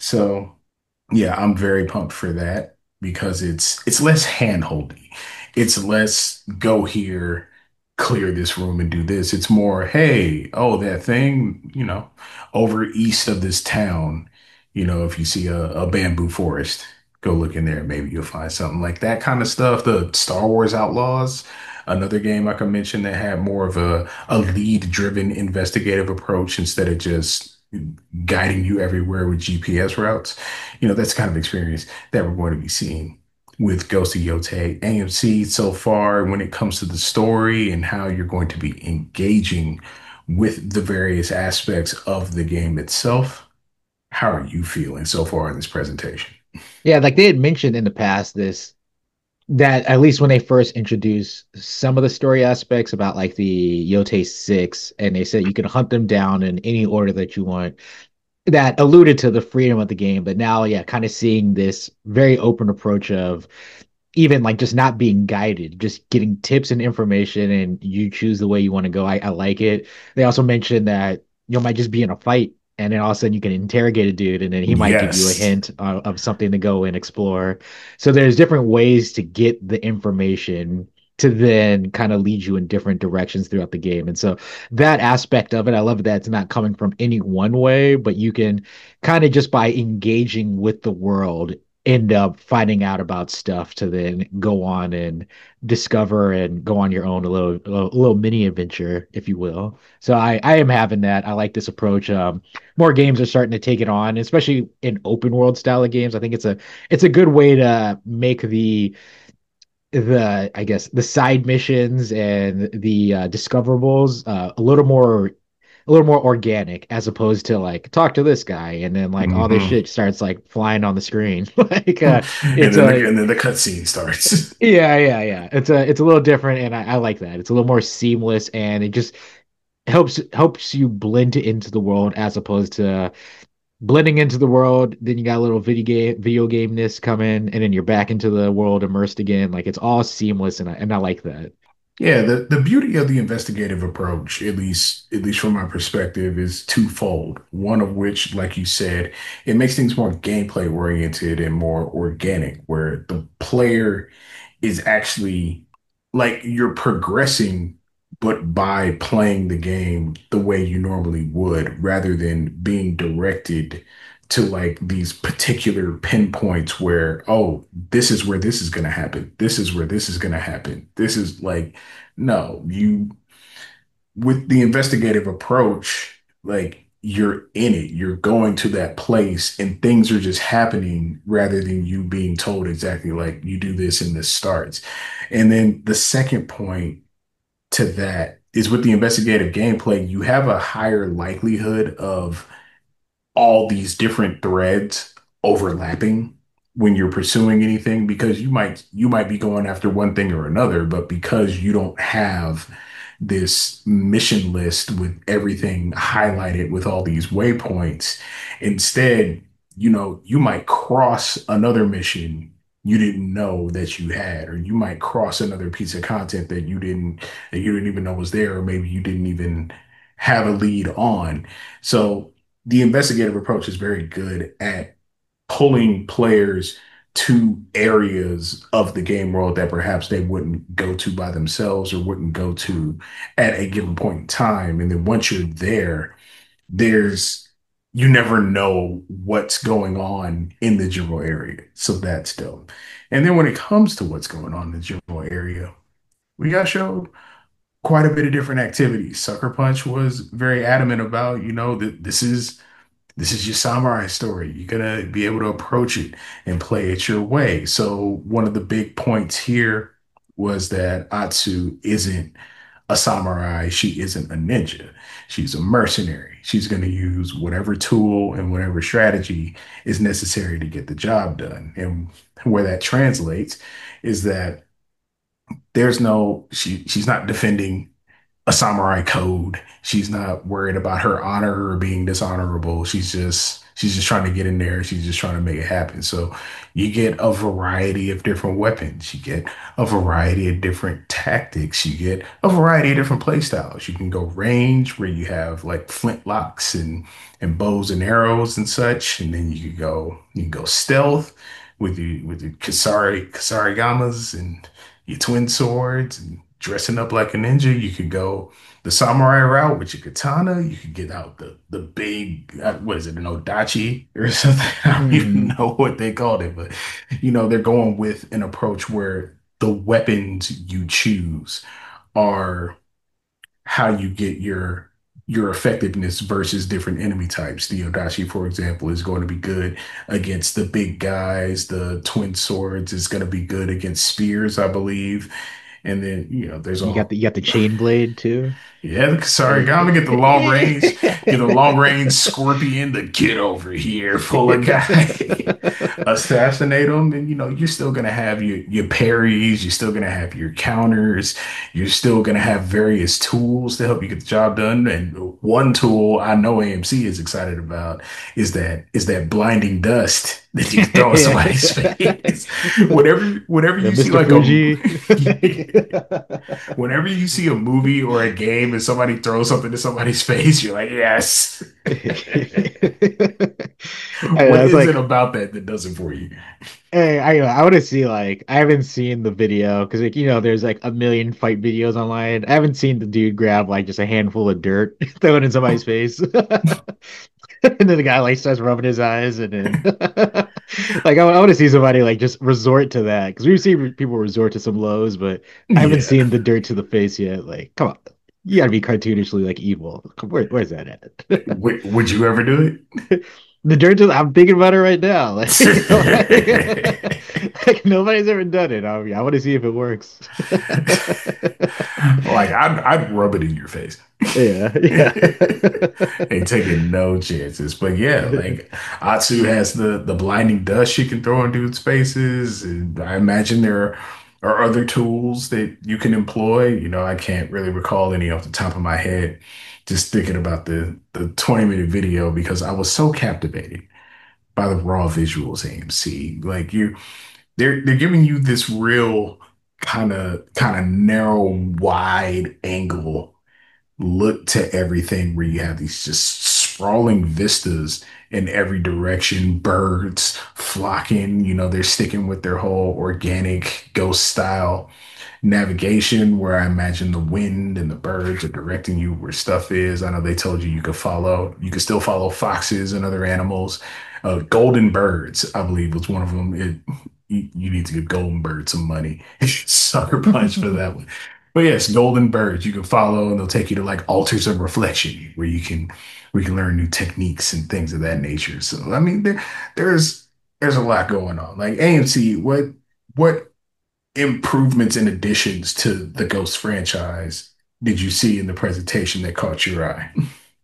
So yeah, I'm very pumped for that because it's less hand-holdy. It's less go here, clear this room and do this. It's more, hey, oh, that thing, over east of this town, if you see a bamboo forest, go look in there. Maybe you'll find something like that kind of stuff. The Star Wars Outlaws, another game I can mention that had more of a lead-driven investigative approach instead of just guiding you everywhere with GPS routes. That's the kind of experience that we're going to be seeing with Ghost of Yote AMC so far when it comes to the story and how you're going to be engaging with the various aspects of the game itself. How are you feeling so far in this presentation? Yeah, like they had mentioned in the past this that at least when they first introduced some of the story aspects about like the Yote Six, and they said you can hunt them down in any order that you want. That alluded to the freedom of the game, but now, yeah, kind of seeing this very open approach of even like just not being guided, just getting tips and information, and you choose the way you want to go. I like it. They also mentioned that you might just be in a fight, and then all of a sudden you can interrogate a dude, and then he might give you a Yes. hint of something to go and explore. So there's different ways to get the information to then kind of lead you in different directions throughout the game. And so that aspect of it, I love that it's not coming from any one way, but you can kind of just by engaging with the world end up finding out about stuff to then go on and discover and go on your own a little mini adventure, if you will. So I am having that. I like this approach. More games are starting to take it on, especially in open world style of games. I think it's a good way to make the I guess the side missions and the discoverables a little more organic as opposed to like talk to this guy and then like all this Hmm. shit starts like flying on the screen. Like And it's then the a and then the cutscene starts. yeah. It's a little different, and I like that. It's a little more seamless, and it just helps you blend into the world as opposed to blending into the world. Then you got a little video gameness come in, and then you're back into the world immersed again. Like it's all seamless, and I like that. Yeah, the beauty of the investigative approach, at least from my perspective, is twofold. One of which, like you said, it makes things more gameplay oriented and more organic, where the player is actually like you're progressing, but by playing the game the way you normally would, rather than being directed to like these particular pinpoints where, oh, this is where this is going to happen. This is where this is going to happen. This is like, no, you, with the investigative approach, like you're in it, you're going to that place and things are just happening rather than you being told exactly like you do this and this starts. And then the second point to that is with the investigative gameplay, you have a higher likelihood of all these different threads overlapping when you're pursuing anything because you might be going after one thing or another, but because you don't have this mission list with everything highlighted with all these waypoints, instead, you might cross another mission you didn't know that you had, or you might cross another piece of content that you didn't even know was there, or maybe you didn't even have a lead on. So the investigative approach is very good at pulling players to areas of the game world that perhaps they wouldn't go to by themselves or wouldn't go to at a given point in time. And then once you're there, there's you never know what's going on in the general area. So that's dope. And then when it comes to what's going on in the general area, we got showed quite a bit of different activities. Sucker Punch was very adamant about, that this is your samurai story. You're gonna be able to approach it and play it your way. So one of the big points here was that Atsu isn't a samurai. She isn't a ninja. She's a mercenary. She's going to use whatever tool and whatever strategy is necessary to get the job done. And where that translates is that she's not defending a samurai code. She's not worried about her honor or being dishonorable. She's just trying to get in there. She's just trying to make it happen. So you get a variety of different weapons. You get a variety of different tactics. You get a variety of different play styles. You can go range where you have like flintlocks and bows and arrows and such. And then you can go stealth with your Kasarigamas and your twin swords and dressing up like a ninja. You could go the samurai route with your katana. You could get out the big, what is it, an odachi or something? I don't even Hmm. know what they called it, but they're going with an approach where the weapons you choose are how you get your effectiveness versus different enemy types. The odachi, for example, is going to be good against the big guys. The twin swords is going to be good against spears, I believe. And then, there's You got all the chain blade too. yeah, sorry, Like, gotta get a long range scorpion to get over here full of guy, assassinate them, and you're still gonna have your parries, you're still gonna have your counters, you're still gonna have various tools to help you get the job done. And one tool I know AMC is excited about is that blinding dust that you can throw in somebody's face. Whenever Yeah, you see Mr. like Fuji. whenever you see a movie or a game and somebody throws something to somebody's face, you're like, yes. I What was is it like, about that does it for you? hey, I want to see like I haven't seen the video because like there's like a million fight videos online. I haven't seen the dude grab like just a handful of dirt, throw it in somebody's face, and then the guy like starts rubbing his eyes, and then like I want to see somebody like just resort to that because we've seen people resort to some lows, but I haven't Yeah. seen the dirt to the face yet. Like, come on, you got to be cartoonishly like evil. Where's that at? Would you ever do The dirt. I'm thinking about it right now. Like, it? like nobody's ever done it. I want to see if it works. Like I'd rub it in your face. Yeah, yeah. Ain't taking no chances. But yeah, like Atsu has the blinding dust you can throw in dudes' faces. And I imagine there are other tools that you can employ. I can't really recall any off the top of my head just thinking about the 20-minute video because I was so captivated by the raw visuals, AMC. Like they're giving you this real kind of narrow, wide angle look to everything where you have these just sprawling vistas in every direction, birds flocking, they're sticking with their whole organic ghost style navigation where I imagine the wind and the birds are directing you where stuff is. I know they told you you could still follow foxes and other animals. Golden birds, I believe, was one of them. You need to give Golden Bird some money. Sucker punch for that one. But yes, Golden Birds you can follow, and they'll take you to like altars of reflection where you can learn new techniques and things of that nature. So I mean, there's a lot going on. Like AMC, what improvements and additions to the Ghost franchise did you see in the presentation that caught your eye?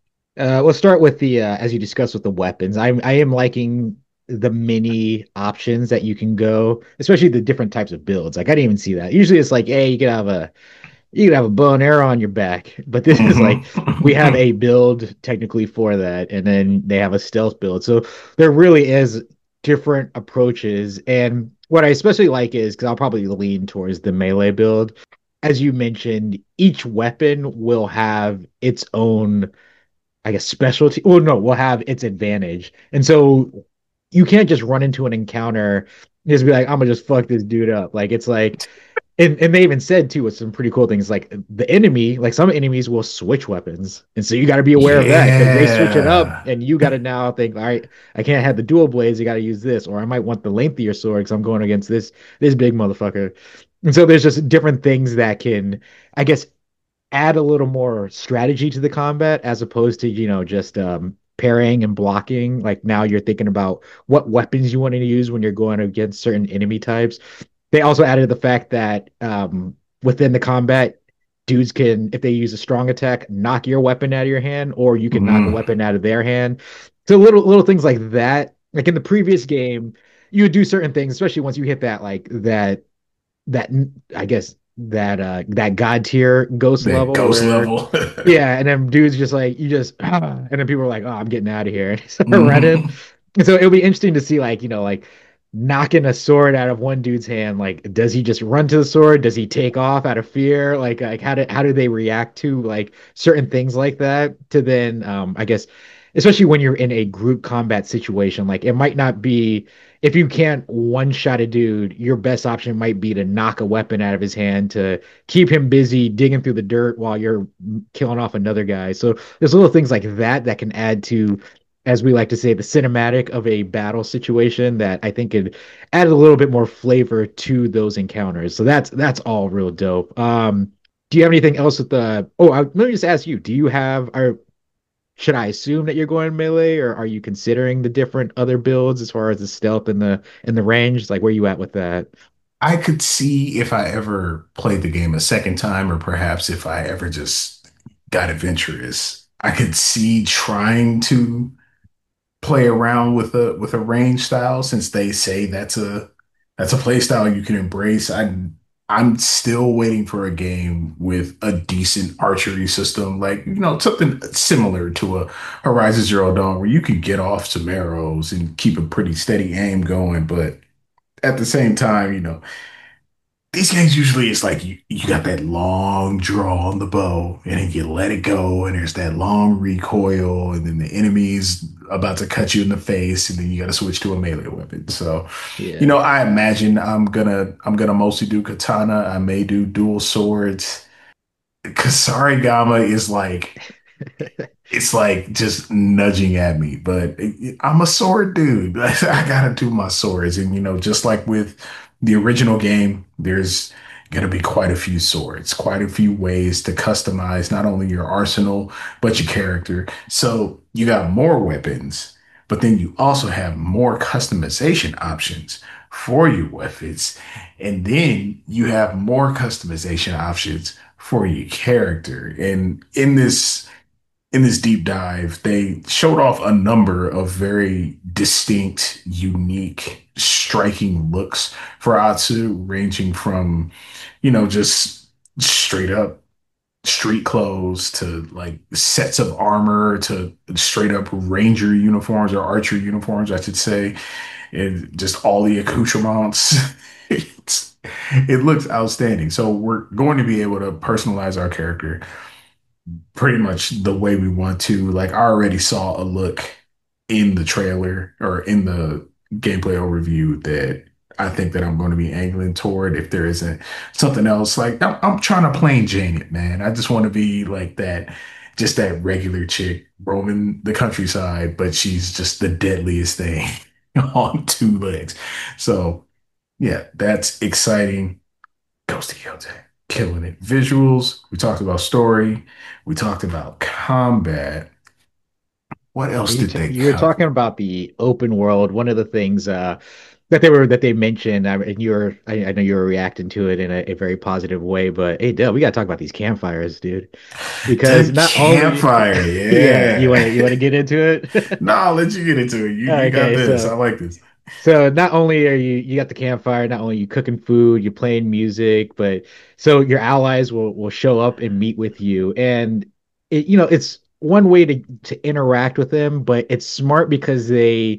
We'll start with the as you discussed with the weapons. I am liking the many options that you can go, especially the different types of builds. Like I didn't even see that. Usually it's like, hey, you can have a bow and arrow on your back, but this is like we have Hmm. a build technically for that, and then they have a stealth build. So there really is different approaches. And what I especially like is because I'll probably lean towards the melee build. As you mentioned, each weapon will have its own, I guess, specialty. Well, no, will have its advantage. And so you can't just run into an encounter and just be like, I'm gonna just fuck this dude up. Like it's like and they even said too with some pretty cool things like the enemy, like some enemies will switch weapons. And so you got to be aware of that because they switch it up Yeah. and you got to now think, all right, I can't have the dual blades, you got to use this, or I might want the lengthier sword because I'm going against this big motherfucker. And so there's just different things that can, I guess, add a little more strategy to the combat as opposed to, just parrying and blocking. Like now you're thinking about what weapons you want to use when you're going against certain enemy types. They also added the fact that within the combat, dudes can, if they use a strong attack, knock your weapon out of your hand, or you can knock a Mm. weapon out of their hand. So little things like that. Like in the previous game, you would do certain things, especially once you hit that like that I guess that god tier ghost That level ghost where level. yeah, and then dudes just like you just and then people are like, oh, I'm getting out of here and they start running. Mhm. And so it'll be interesting to see like, like knocking a sword out of one dude's hand. Like, does he just run to the sword? Does he take off out of fear? Like how do they react to like certain things like that? To then I guess especially when you're in a group combat situation, like it might not be if you can't one shot a dude, your best option might be to knock a weapon out of his hand to keep him busy digging through the dirt while you're killing off another guy. So there's little things like that that can add to, as we like to say, the cinematic of a battle situation that I think could add a little bit more flavor to those encounters. So that's all real dope. Do you have anything else with the? Oh, let me just ask you. Do you have? Or should I assume that you're going melee, or are you considering the different other builds as far as the stealth and the range? Like, where you at with that? I could see if I ever played the game a second time, or perhaps if I ever just got adventurous, I could see trying to play around with a range style since they say that's a play style you can embrace. I'm still waiting for a game with a decent archery system, like something similar to a Horizon Zero Dawn, where you could get off some arrows and keep a pretty steady aim going, but at the same time, these games usually it's like you got that long draw on the bow and then you let it go and there's that long recoil and then the enemy's about to cut you in the face and then you got to switch to a melee weapon. So, Yeah. I imagine I'm gonna mostly do katana. I may do dual swords. Kasarigama is like it's like just nudging at me, but I'm a sword dude. I gotta do my swords. And, just like with the original game, there's gonna be quite a few swords, quite a few ways to customize not only your arsenal, but your character. So you got more weapons, but then you also have more customization options for your weapons. And then you have more customization options for your character. And in this deep dive, they showed off a number of very distinct, unique, striking looks for Atsu, ranging from, just straight up street clothes to like sets of armor to straight up ranger uniforms or archer uniforms, I should say, and just all the accoutrements. It's, it looks outstanding. So we're going to be able to personalize our character pretty much the way we want to. Like I already saw a look in the trailer or in the gameplay overview that I think that I'm going to be angling toward if there isn't something else. Like I'm trying to plain Jane it, man. I just want to be like that, just that regular chick roaming the countryside, but she's just the deadliest thing on two legs. So yeah, that's exciting. Ghost of Yotei, killing it. Visuals, we talked about story, we talked about combat. What else did they You were talking cover? about the open world. One of the things that they mentioned, and I know you were reacting to it in a very positive way. But hey, Dale, we got to talk about these campfires, dude, because The not only, campfire, yeah, you yeah. want to get into it. No, I'll let you get into it. You got Okay, this. I like this. so not only are you got the campfire, not only are you cooking food, you're playing music, but so your allies will show up and meet with you, and it's one way to interact with them, but it's smart because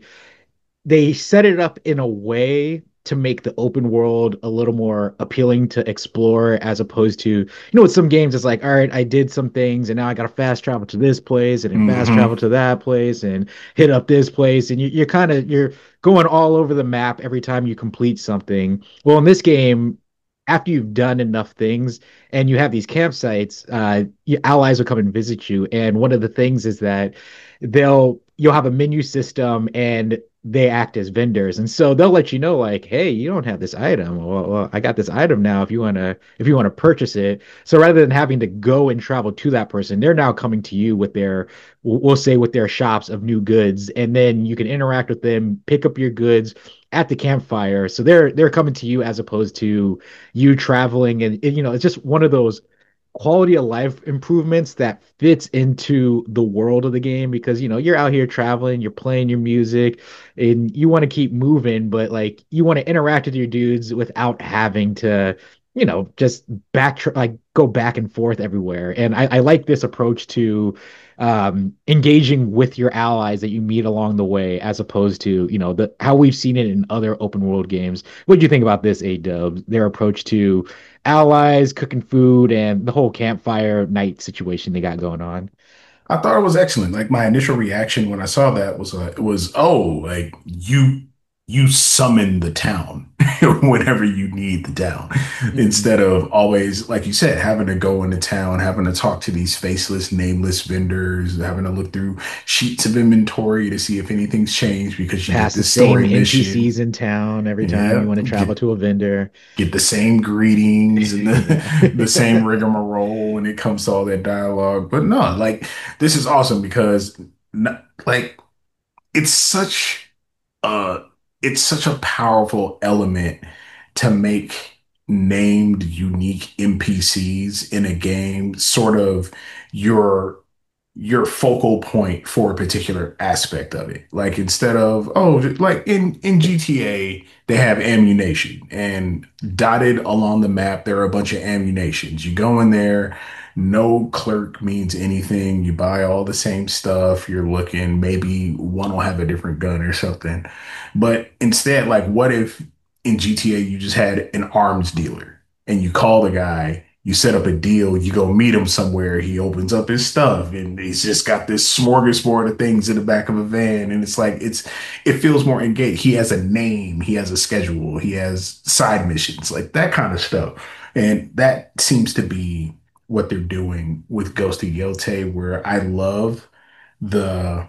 they set it up in a way to make the open world a little more appealing to explore as opposed to, with some games, it's like, all right, I did some things and now I got to fast travel to this place and then fast Hmm. travel to that place and hit up this place. And you're going all over the map every time you complete something. Well, in this game, after you've done enough things and you have these campsites, your allies will come and visit you. And one of the things is that you'll have a menu system and they act as vendors, and so they'll let you know like, hey, you don't have this item. Well, I got this item now if you want to purchase it. So rather than having to go and travel to that person, they're now coming to you with their, we'll say, with their shops of new goods, and then you can interact with them, pick up your goods at the campfire. So they're coming to you as opposed to you traveling, and it's just one of those quality of life improvements that fits into the world of the game, because you're out here traveling, you're playing your music, and you want to keep moving, but like you want to interact with your dudes without having to just like go back and forth everywhere. And I like this approach to engaging with your allies that you meet along the way, as opposed to the how we've seen it in other open world games. What do you think about this, A-Dub, their approach to allies, cooking food, and the whole campfire night situation they got going on? I thought it was excellent. Like my initial reaction when I saw that was oh, like you summon the town whenever you need the town Mhm. instead of always, like you said, having to go into town, having to talk to these faceless, nameless vendors, having to look through sheets of inventory to see if anything's changed because you did Pass the this same story mission. NPCs in town every time you Yeah, want to travel to a vendor. get the same greetings and Yeah. the same rigmarole when it comes to all that dialogue. But no, like this is awesome because like it's such a it's such a powerful element to make named unique NPCs in a game sort of your your focal point for a particular aspect of it. Like instead of, oh, like in GTA, they have ammunition and dotted along the map, there are a bunch of ammunitions. You go in there, no clerk means anything. You buy all the same stuff. You're looking, maybe one will have a different gun or something. But instead, like, what if in GTA you just had an arms dealer and you call the guy, you set up a deal, you go meet him somewhere, he opens up his stuff, and he's just got this smorgasbord of things in the back of a van, and it's like it feels more engaged. He has a name, he has a schedule, he has side missions, like that kind of stuff. And that seems to be what they're doing with Ghost of Yotei, where I love the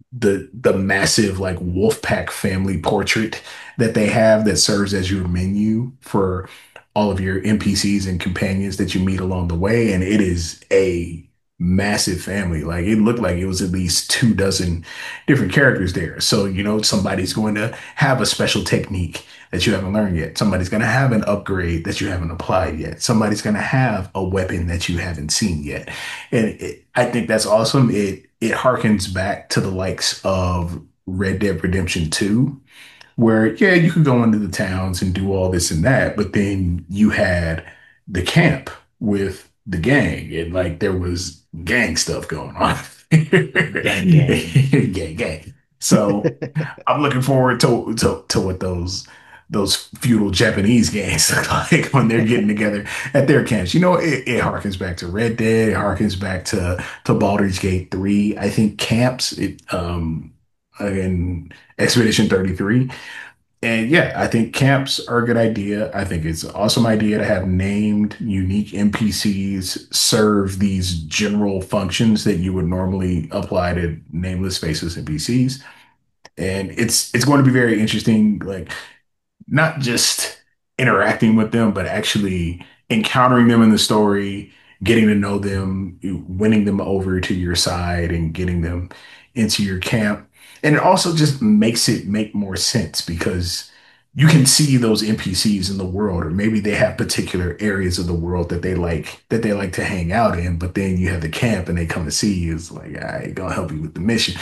the massive like wolf pack family portrait that they have that serves as your menu for all of your NPCs and companions that you meet along the way. And it is a massive family. Like it looked like it was at least 2 dozen different characters there. So, somebody's going to have a special technique that you haven't learned yet. Somebody's going to have an upgrade that you haven't applied yet. Somebody's going to have a weapon that you haven't seen yet. And I think that's awesome. It harkens back to the likes of Red Dead Redemption 2, where yeah, you could go into the towns and do all this and that, but then you had the camp with the gang, and like there was gang stuff going on. Gang, gang. Gang, gang. So I'm looking forward to what those feudal Japanese gangs look like when they're getting together at their camps. You know, it harkens back to Red Dead. It harkens back to Baldur's Gate 3. I think camps in Expedition 33. And yeah, I think camps are a good idea. I think it's an awesome idea to have named, unique NPCs serve these general functions that you would normally apply to nameless faceless NPCs. And it's going to be very interesting, like not just interacting with them, but actually encountering them in the story, getting to know them, winning them over to your side and getting them into your camp. And it also just makes it make more sense because you can see those NPCs in the world, or maybe they have particular areas of the world that they like to hang out in, but then you have the camp and they come to see you. It's like, I ain't gonna help you with the mission.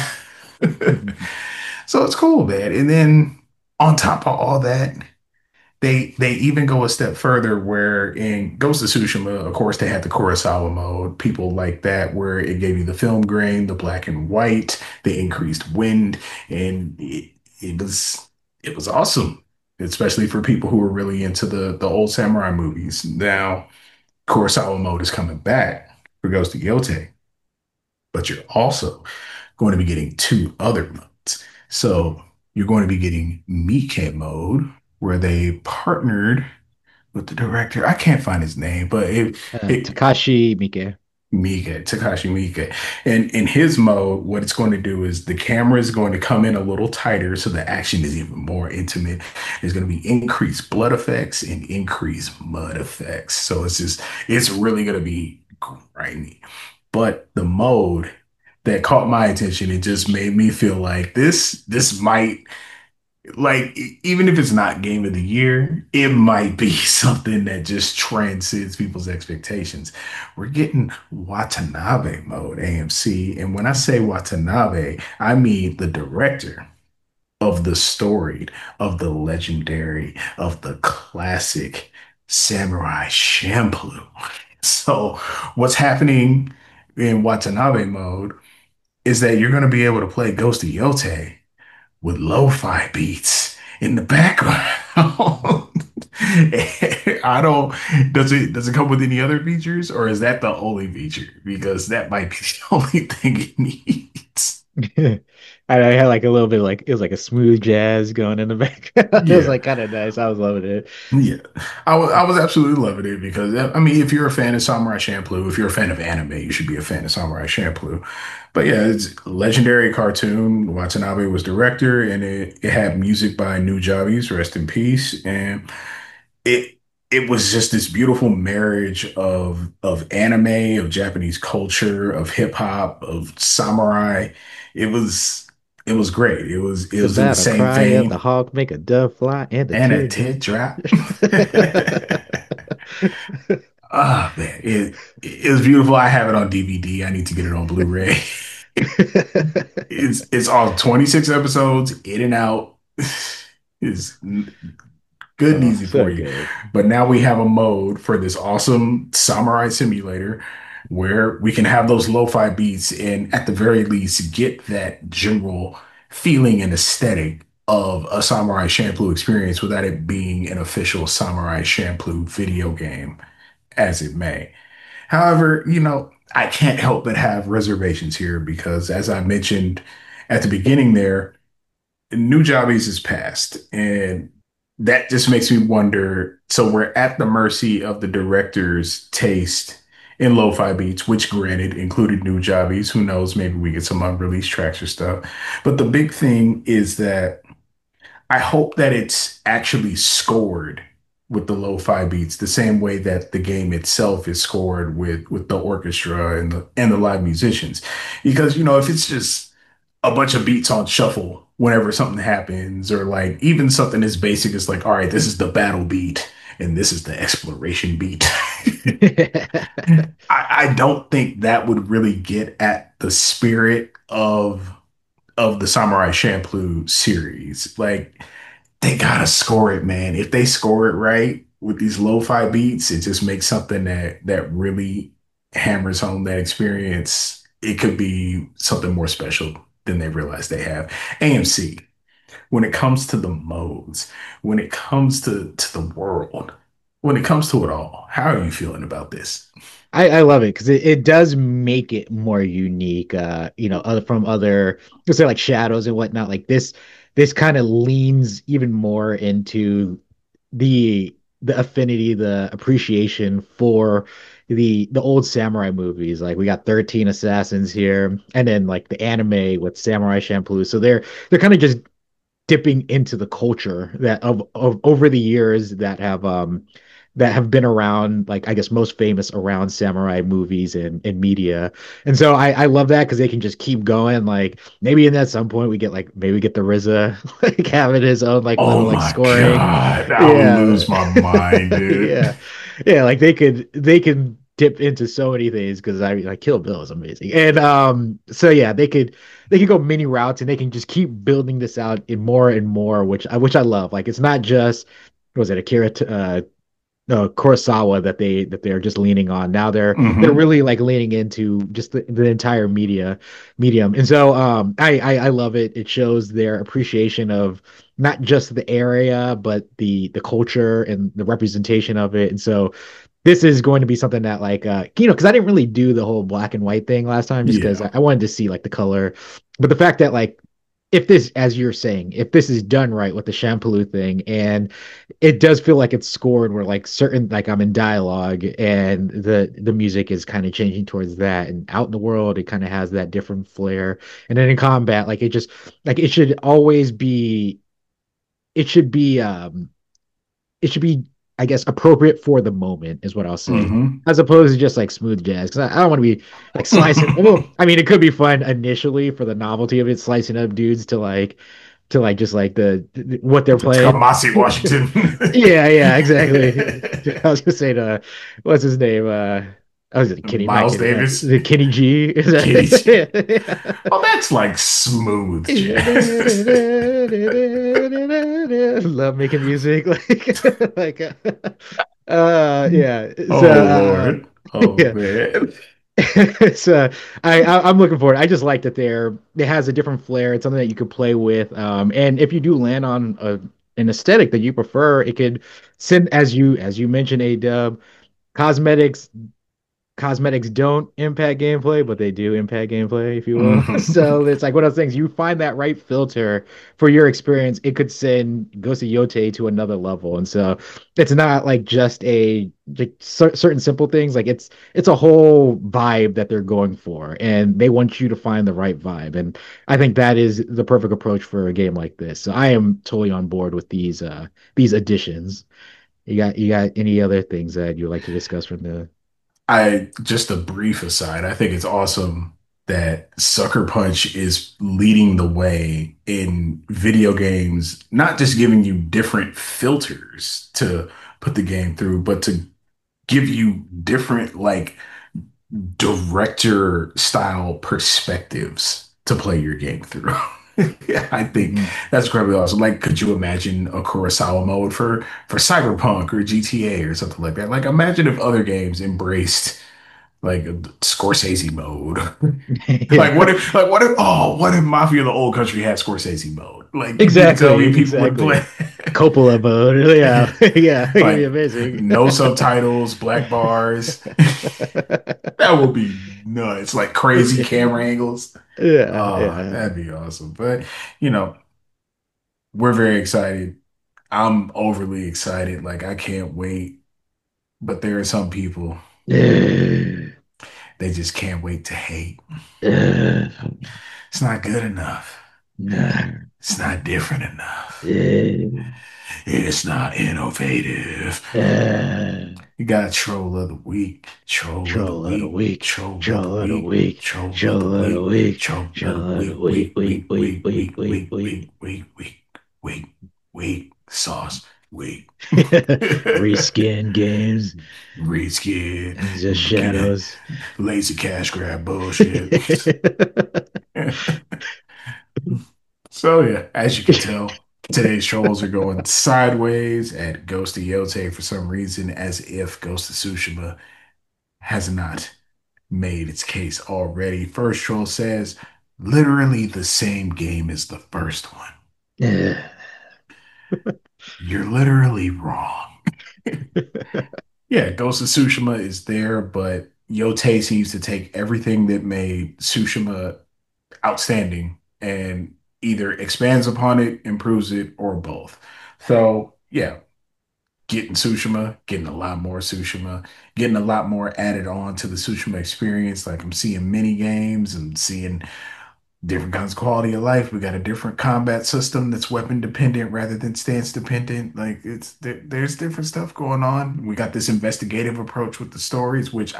So it's cool, man. And then on top of all that, they even go a step further where in Ghost of Tsushima, of course, they had the Kurosawa mode, people like that, where it gave you the film grain, the black and white, the increased wind, and it was awesome, especially for people who were really into the old samurai movies. Now, Kurosawa mode is coming back for Ghost of Yotei, but you're also going to be getting two other modes. So you're going to be getting Miike mode, where they partnered with the director. I can't find his name, but it Takashi Miike. Miike, Takashi Miike. And in his mode, what it's going to do is the camera is going to come in a little tighter, so the action is even more intimate. There's going to be increased blood effects and increased mud effects. So it's really going to be grimy. But the mode that caught my attention, it just made me feel like this might like even if it's not game of the year, it might be something that just transcends people's expectations. We're getting Watanabe mode AMC, and when I say Watanabe, I mean the director of the storied, of the legendary, of the classic Samurai Champloo. So what's happening in Watanabe mode is that you're going to be able to play Ghost of Yotei with lo-fi beats in the background. I don't, does it come with any other features, or is that the only feature? Because that might be the only thing it needs. I had like a little bit like it was like a smooth jazz going in the background. It was Yeah. like kind of nice. I was loving it. Yeah, I was absolutely loving it because I mean, if you're a fan of Samurai Champloo, if you're a fan of anime, you should be a fan of Samurai Champloo. But yeah, it's a legendary cartoon. Watanabe was director, and it had music by Nujabes, rest in peace. And it it was just this beautiful marriage of anime, of Japanese culture, of hip hop, of samurai. It was it was great. It It's was in the about a same cry of the vein hawk, make a dove fly, and a and a teardrop. teardrop. Ah, man, it was beautiful. I have it on DVD. I need to get it on Blu-ray. It's all 26 episodes in and out. It's good and Oh, easy for so you. good. But now we have a mode for this awesome samurai simulator where we can have those lo-fi beats and at the very least get that general feeling and aesthetic of a Samurai Champloo experience without it being an official Samurai Champloo video game, as it may. However, I can't help but have reservations here because, as I mentioned at the beginning there, Nujabes is passed, and that just makes me wonder. So we're at the mercy of the director's taste in lo-fi beats, which granted included Nujabes. Who knows? Maybe we get some unreleased tracks or stuff. But the big thing is that I hope that it's actually scored with the lo-fi beats the same way that the game itself is scored with the orchestra and the live musicians. Because if it's just a bunch of beats on shuffle whenever something happens, or like even something as basic as like, all right, this is the battle beat and this is the exploration beat. I don't think that would really get at the spirit of the Samurai Champloo series. Like they gotta score it, man. If they score it right, with these lo-fi beats, it just makes something that really hammers home that experience. It could be something more special than they realize they have. AMC, when it comes to the modes, when it comes to the world, when it comes to it all, how are you feeling about this? I love it because it does make it more unique. From other, let's say like Shadows and whatnot. Like this kind of leans even more into the affinity, the appreciation for the old samurai movies. Like we got 13 Assassins here, and then like the anime with Samurai Champloo. So they're kind of just dipping into the culture that of over the years that have been around, like I guess most famous around samurai movies and media. And so I love that because they can just keep going. Like maybe in at some point we get like maybe we get the RZA like having his own like Oh little like my scoring. God, I would Yeah. lose my mind, dude. Yeah. Yeah, like they can dip into so many things because I mean like Kill Bill is amazing. And so yeah, they could go many routes and they can just keep building this out in more and more, which I love. Like it's not just what was it Kurosawa that they're just leaning on. Now they're Hmm. really like leaning into just the entire medium. And so I love it. It shows their appreciation of not just the area, but the culture and the representation of it. And so this is going to be something that like because I didn't really do the whole black and white thing last time just because Yeah. I wanted to see like the color. But the fact that like if this, as you're saying, if this is done right with the shampoo thing, and it does feel like it's scored where like certain like I'm in dialogue and the music is kind of changing towards that, and out in the world it kind of has that different flair, and then in combat like it just like it should be it should be, I guess, appropriate for the moment, is what I'll say, Hmm. as opposed to just like smooth jazz. Because I don't want to be like slicing. Well, I mean, it could be fun initially for the novelty of it, slicing up dudes to like just like what they're It's playing. Kamasi Washington. Yeah, yeah, exactly. I was gonna say what's his name? I was Kenny, not Miles Kenny, Davis. the Kenny G. Is Kitty. that? Oh, that's like smooth jazz. Love making music like yeah so Oh Lord. Oh yeah man. so I'm looking forward. I just like that it has a different flair. It's something that you could play with, and if you do land on an aesthetic that you prefer, it could send, as you mentioned, a dub cosmetics. Cosmetics don't impact gameplay, but they do impact gameplay, if you will. Mhm. So it's like one of those things. You find that right filter for your experience, it could send Ghost of Yote to another level. And so it's not like just certain simple things. Like it's a whole vibe that they're going for, and they want you to find the right vibe. And I think that is the perfect approach for a game like this. So I am totally on board with these additions. You got any other things that you'd like to discuss from the I just a brief aside, I think it's awesome that Sucker Punch is leading the way in video games, not just giving you different filters to put the game through, but to give you different like director style perspectives to play your game through. Yeah, I think Mhm. that's incredibly awesome. Like, could you imagine a Kurosawa mode for Cyberpunk or GTA or something like that? Like, imagine if other games embraced like a Scorsese mode. Yeah. What if Mafia of the Old Country had Scorsese mode? Like, you mean to tell Exactly, me people would exactly. play? Coppola mode. Yeah, yeah, it'd be Like amazing. no subtitles, black bars. That would be nuts. Like crazy camera angles. Yeah, Oh, yeah. that'd be awesome. But you know, we're very excited. I'm overly excited. Like I can't wait. But there are some people, they just can't wait to hate. It's not good enough. It's not different enough. It's not innovative. You got troll of the week, troll of the Troll of the week, week, troll of the troll of the week, week, troll of the troll of the week, week, troll of the troll of the week, week, week, week, week, week, week, week. week, sauce, week. Reskin games, Reskin, just get shadows. lazy cash grab bullshit. So yeah, as you can tell. Today's trolls are going sideways at Ghost of Yote for some reason, as if Ghost of Tsushima has not made its case already. First troll says, literally the same game as the first one. Yeah. You're literally wrong. Yeah, Ghost of Tsushima is there, but Yote seems to take everything that made Tsushima outstanding and either expands upon it, improves it, or both. So, yeah, getting Tsushima, getting a lot more Tsushima, getting a lot more added on to the Tsushima experience. Like I'm seeing mini games, I'm seeing different kinds of quality of life. We got a different combat system that's weapon dependent rather than stance dependent. Like there's different stuff going on. We got this investigative approach with the stories, which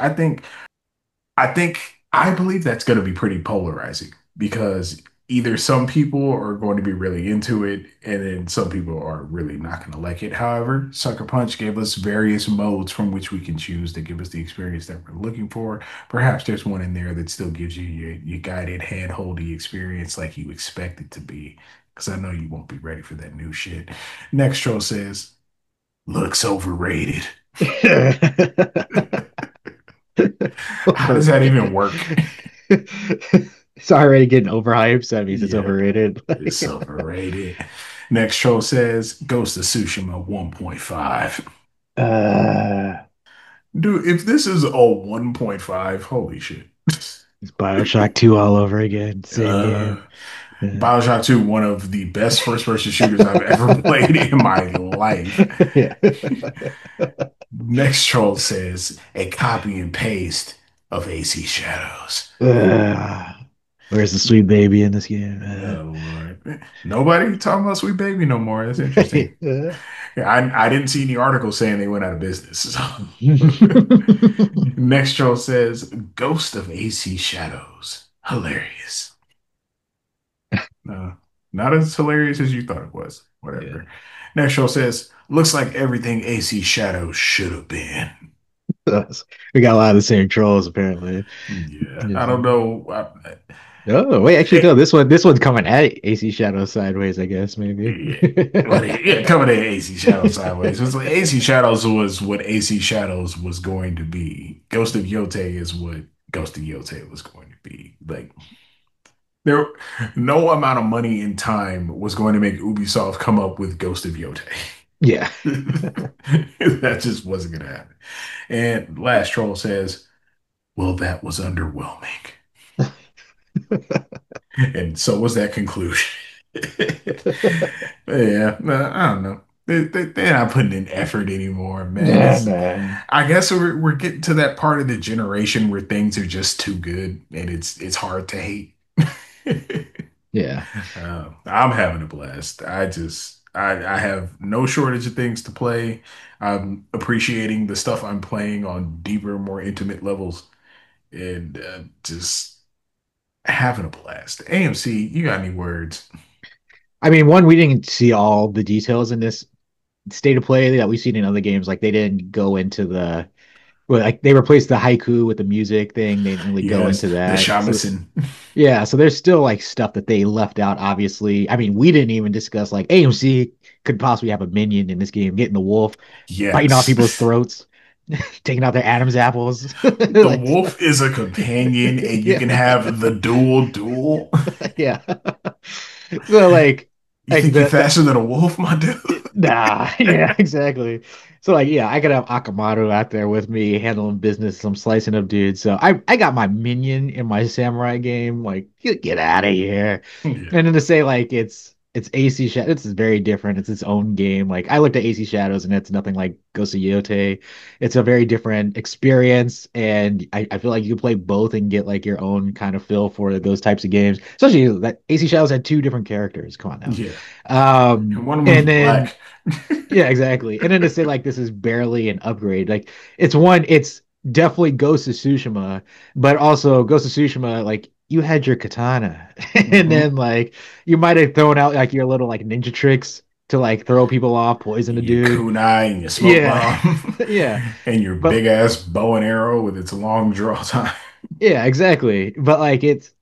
I believe that's going to be pretty polarizing because either some people are going to be really into it and then some people are really not going to like it. However, Sucker Punch gave us various modes from which we can choose to give us the experience that we're looking for. Perhaps there's one in there that still gives you your guided hand-holdy experience like you expect it to be. Because I know you won't be ready for that new shit. Next troll says, looks overrated. How does that even work? It's already getting overhyped, so that means it's Yeah, overrated. it's overrated. Next troll says Ghost of Tsushima 1.5. uh, Dude, if this is a 1.5, holy shit. it's Bioshock 2 all over again. Same Uh, game. Yeah. BioShock 2, one of the best first-person shooters I've ever played in my life. Yeah. Next troll says a copy and paste of AC Shadows. Uh, where's the sweet baby in this game? Oh Lord. Nobody talking about Sweet Baby no more. That's interesting. Yeah, I didn't see any articles saying they went out of business. So. Next troll says Ghost of AC Shadows. Hilarious. No, not as hilarious as you thought it was. Yeah. Whatever. Next troll says looks like everything AC Shadows should have been. We got a lot of the same trolls apparently. Yeah, I Yes. don't know. Oh, wait, actually, no, this one's coming at AC Shadow sideways, I guess, maybe. Yeah. But yeah, coming at AC Shadows sideways. It's like AC Shadows was what AC Shadows was going to be. Ghost of Yote is what Ghost of Yote was going to be. Like there, no amount of money and time was going to make Ubisoft come up with Ghost of Yote. Yeah. That just wasn't going to happen. And last troll says, "Well, that was underwhelming." And so was that conclusion. Yeah, I don't know. They're not putting in effort anymore, man. Nah, man. I guess we're getting to that part of the generation where things are just too good and it's hard to hate. Yeah. I'm having a blast. I have no shortage of things to play. I'm appreciating the stuff I'm playing on deeper, more intimate levels, and just having a blast. AMC, you got any words? I mean, one, we didn't see all the details in this state of play that we've seen in other games. Like, they didn't go into well, like, they replaced the haiku with the music thing. They didn't really go Yes, into the that. So, shamisen. yeah, so there's still like stuff that they left out, obviously. I mean, we didn't even discuss like AMC could possibly have a minion in this game, getting the wolf, biting off people's Yes. throats, taking out their Adam's apples. The Like, wolf is a companion, and you yeah, can have the duel. yeah. So You like think you're the faster than a wolf, my dude? nah, yeah, exactly. So like, yeah, I could have Akamaru out there with me handling business, some slicing up dudes. So I got my minion in my samurai game. Like, get out of here. Yeah. And then to say like it's AC Shadow, it's very different. It's its own game. Like I looked at AC Shadows and it's nothing like Ghost of Yote. It's a very different experience, and I feel like you can play both and get like your own kind of feel for those types of games. Especially that AC Shadows had two different characters. Come on now. Yeah. And Um, one of them's and then black. yeah, exactly. And then to say like this is barely an upgrade, like it's definitely Ghost of Tsushima, but also Ghost of Tsushima, like you had your katana, and Hmm. then like you might have thrown out like your little like ninja tricks to like throw people off, poison a Your dude. kunai and your smoke Yeah, bomb yeah, and your but big ass bow and arrow with its long draw time. yeah, exactly. But like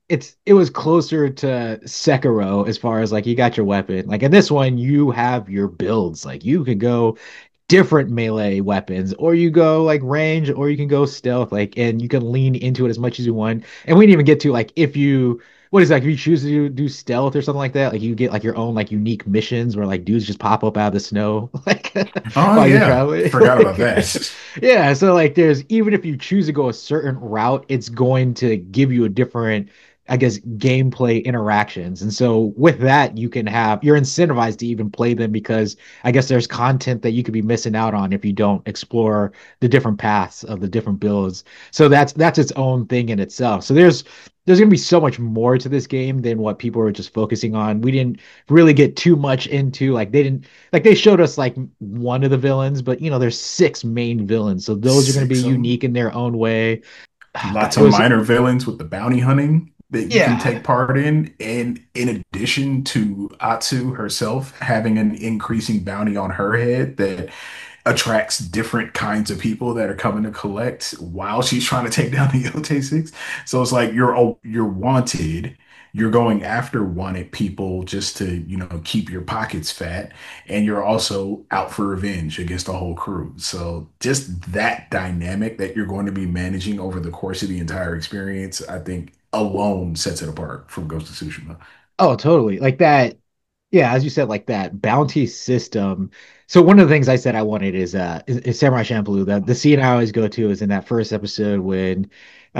it was closer to Sekiro as far as like you got your weapon. Like in this one, you have your builds. Like you could go different melee weapons, or you go like range, or you can go stealth, like, and you can lean into it as much as you want. And we didn't even get to like if you what is that, if you choose to do stealth or something like that, like you get like your own like unique missions where like dudes just pop up out of the snow like Oh while you're yeah, traveling. forgot about Like that. yeah, so like there's even if you choose to go a certain route, it's going to give you a different, I guess, gameplay interactions. And so with that, you're incentivized to even play them because I guess there's content that you could be missing out on if you don't explore the different paths of the different builds. So that's its own thing in itself. So there's going to be so much more to this game than what people were just focusing on. We didn't really get too much into like they didn't like they showed us like one of the villains, but there's six main villains. So those are going to be Six of them. unique in their own way. Lots But it of was minor villains with the bounty hunting that you can yeah. take part in. And in addition to Atsu herself having an increasing bounty on her head that attracts different kinds of people that are coming to collect while she's trying to take down the Yote Six. So it's like you're wanted. You're going after wanted people just to, keep your pockets fat, and you're also out for revenge against the whole crew. So just that dynamic that you're going to be managing over the course of the entire experience, I think alone sets it apart from Ghost of Tsushima. Oh, totally. Like that. Yeah, as you said, like that bounty system. So one of the things I said I wanted is Samurai Champloo. The scene I always go to is in that first episode when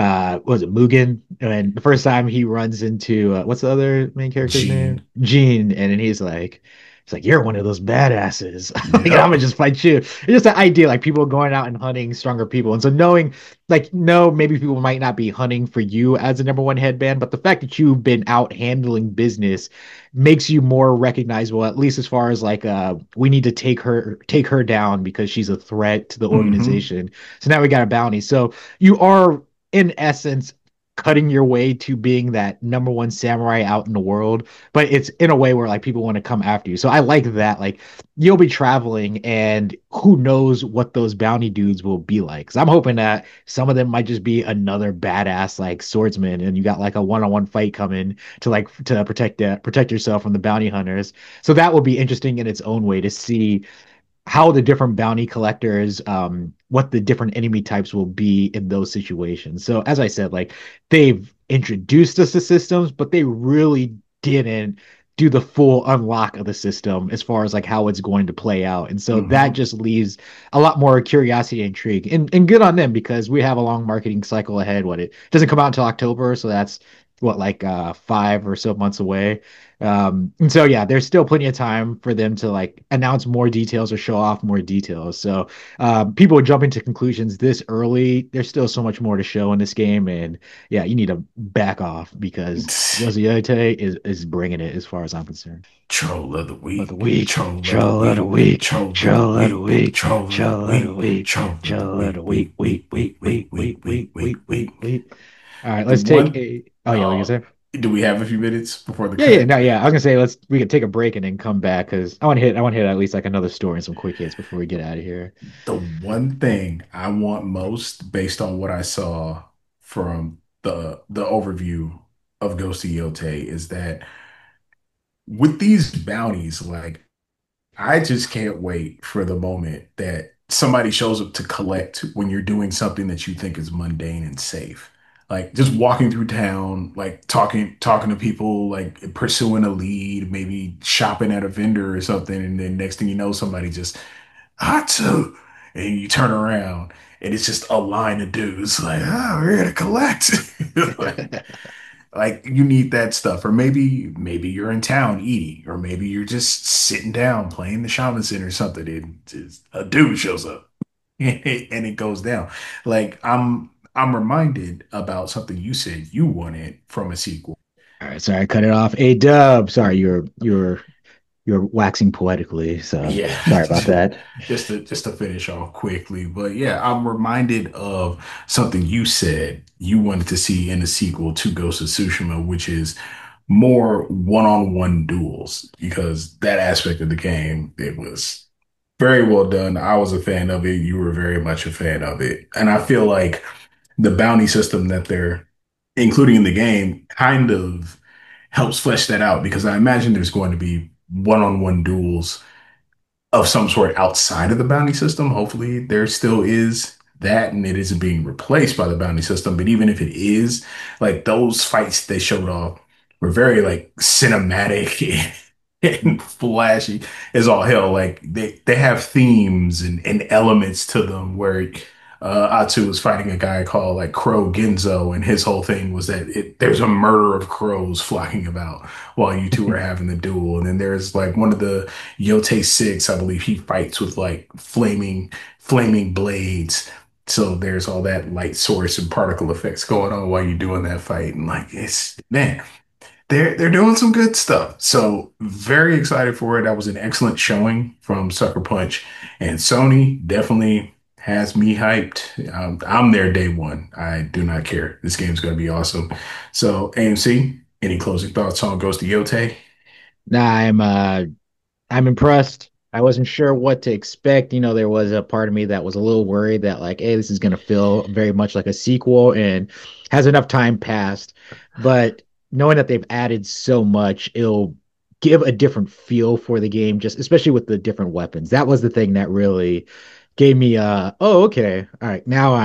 was it Mugen? And the first time he runs into what's the other main character's name? Gene. Gene, and then he's like, you're one of those badasses. Like, I'm Yep. gonna just fight you. It's just the idea, like people going out and hunting stronger people. And so knowing, like, no, maybe people might not be hunting for you as a number one headband, but the fact that you've been out handling business makes you more recognizable, at least as far as like we need to take her down because she's a threat to the Hmm. organization. So now we got a bounty. So you are in essence cutting your way to being that number one samurai out in the world, but it's in a way where like people want to come after you. So I like that. Like you'll be traveling and who knows what those bounty dudes will be like. Cause I'm hoping that some of them might just be another badass like swordsman and you got like a one-on-one fight coming to protect yourself from the bounty hunters. So that will be interesting in its own way to see how the different bounty collectors, what the different enemy types will be in those situations. So as I said, like they've introduced us to systems, but they really didn't do the full unlock of the system as far as like how it's going to play out. And so that Hmm. just leaves a lot more curiosity and intrigue. And good on them because we have a long marketing cycle ahead. What it doesn't come out until October, so that's what like 5 or so months away. And so yeah, there's still plenty of time for them to like announce more details or show off more details. So people are jumping to conclusions this early. There's still so much more to show in this game, and yeah, you need to back off because Yoshiote is bringing it as far as I'm concerned. Troll of the Of the week, week, troll of the troll of the week, week, troll of the troll of the week, week, troll of the troll of the week, week, troll of the troll of the week, week, week, week, week, week, week, week, week, week, week, week. week. All right, The let's take one, a. Oh yeah, what are you uh, gonna say? do we have a few minutes before the Yeah, yeah, cut? no, yeah. I was gonna say we could take a break and then come back because I want to hit at least like another story and some quick hits before we get out of here. The one thing I want most, based on what I saw from the overview of Ghost of Yote, is that with these bounties, like I just can't wait for the moment that somebody shows up to collect when you're doing something that you think is mundane and safe. Like just walking through town, like talking to people, like pursuing a lead, maybe shopping at a vendor or something, and then next thing you know, somebody just Hatsu, and you turn around and it's just a line of dudes like, oh, we're gonna collect. Like you need that stuff, or maybe you're in town eating, or maybe you're just sitting down playing the shamisen or something, and just a dude shows up and it goes down. Like I'm reminded about something you said you wanted from a sequel. All right, sorry, I cut it off. A dub. Sorry, you're waxing poetically, so Yeah, sorry about that. just to finish off quickly, but yeah, I'm reminded of something you said you wanted to see in a sequel to Ghost of Tsushima, which is more one-on-one duels, because that aspect of the game, it was very well done. I was a fan of it. You were very much a fan of it, and I feel like the bounty system that they're including in the game, kind of helps flesh that out because I imagine there's going to be one-on-one duels of some sort outside of the bounty system. Hopefully, there still is that and it isn't being replaced by the bounty system. But even if it is, like those fights they showed off were very like cinematic and flashy as all hell. Like they have themes and elements to them where Atsu was fighting a guy called like Crow Genzo, and his whole thing was that there's a murder of crows flocking about while you two are having the duel. And then there's like one of the Yote Six, I believe he fights with like flaming blades. So there's all that light source and particle effects going on while you're doing that fight. And like it's man, they're doing some good stuff. So very excited for it. That was an excellent showing from Sucker Punch. And Sony definitely has me hyped. I'm there day one. I do not care. This game's going to be awesome. So AMC, any closing thoughts on Ghost of Yote? Nah, I'm impressed. I wasn't sure what to expect. There was a part of me that was a little worried that like, hey, this is gonna feel very much like a sequel and has enough time passed. But knowing that they've added so much, it'll give a different feel for the game, just especially with the different weapons. That was the thing that really gave me oh, okay. All right,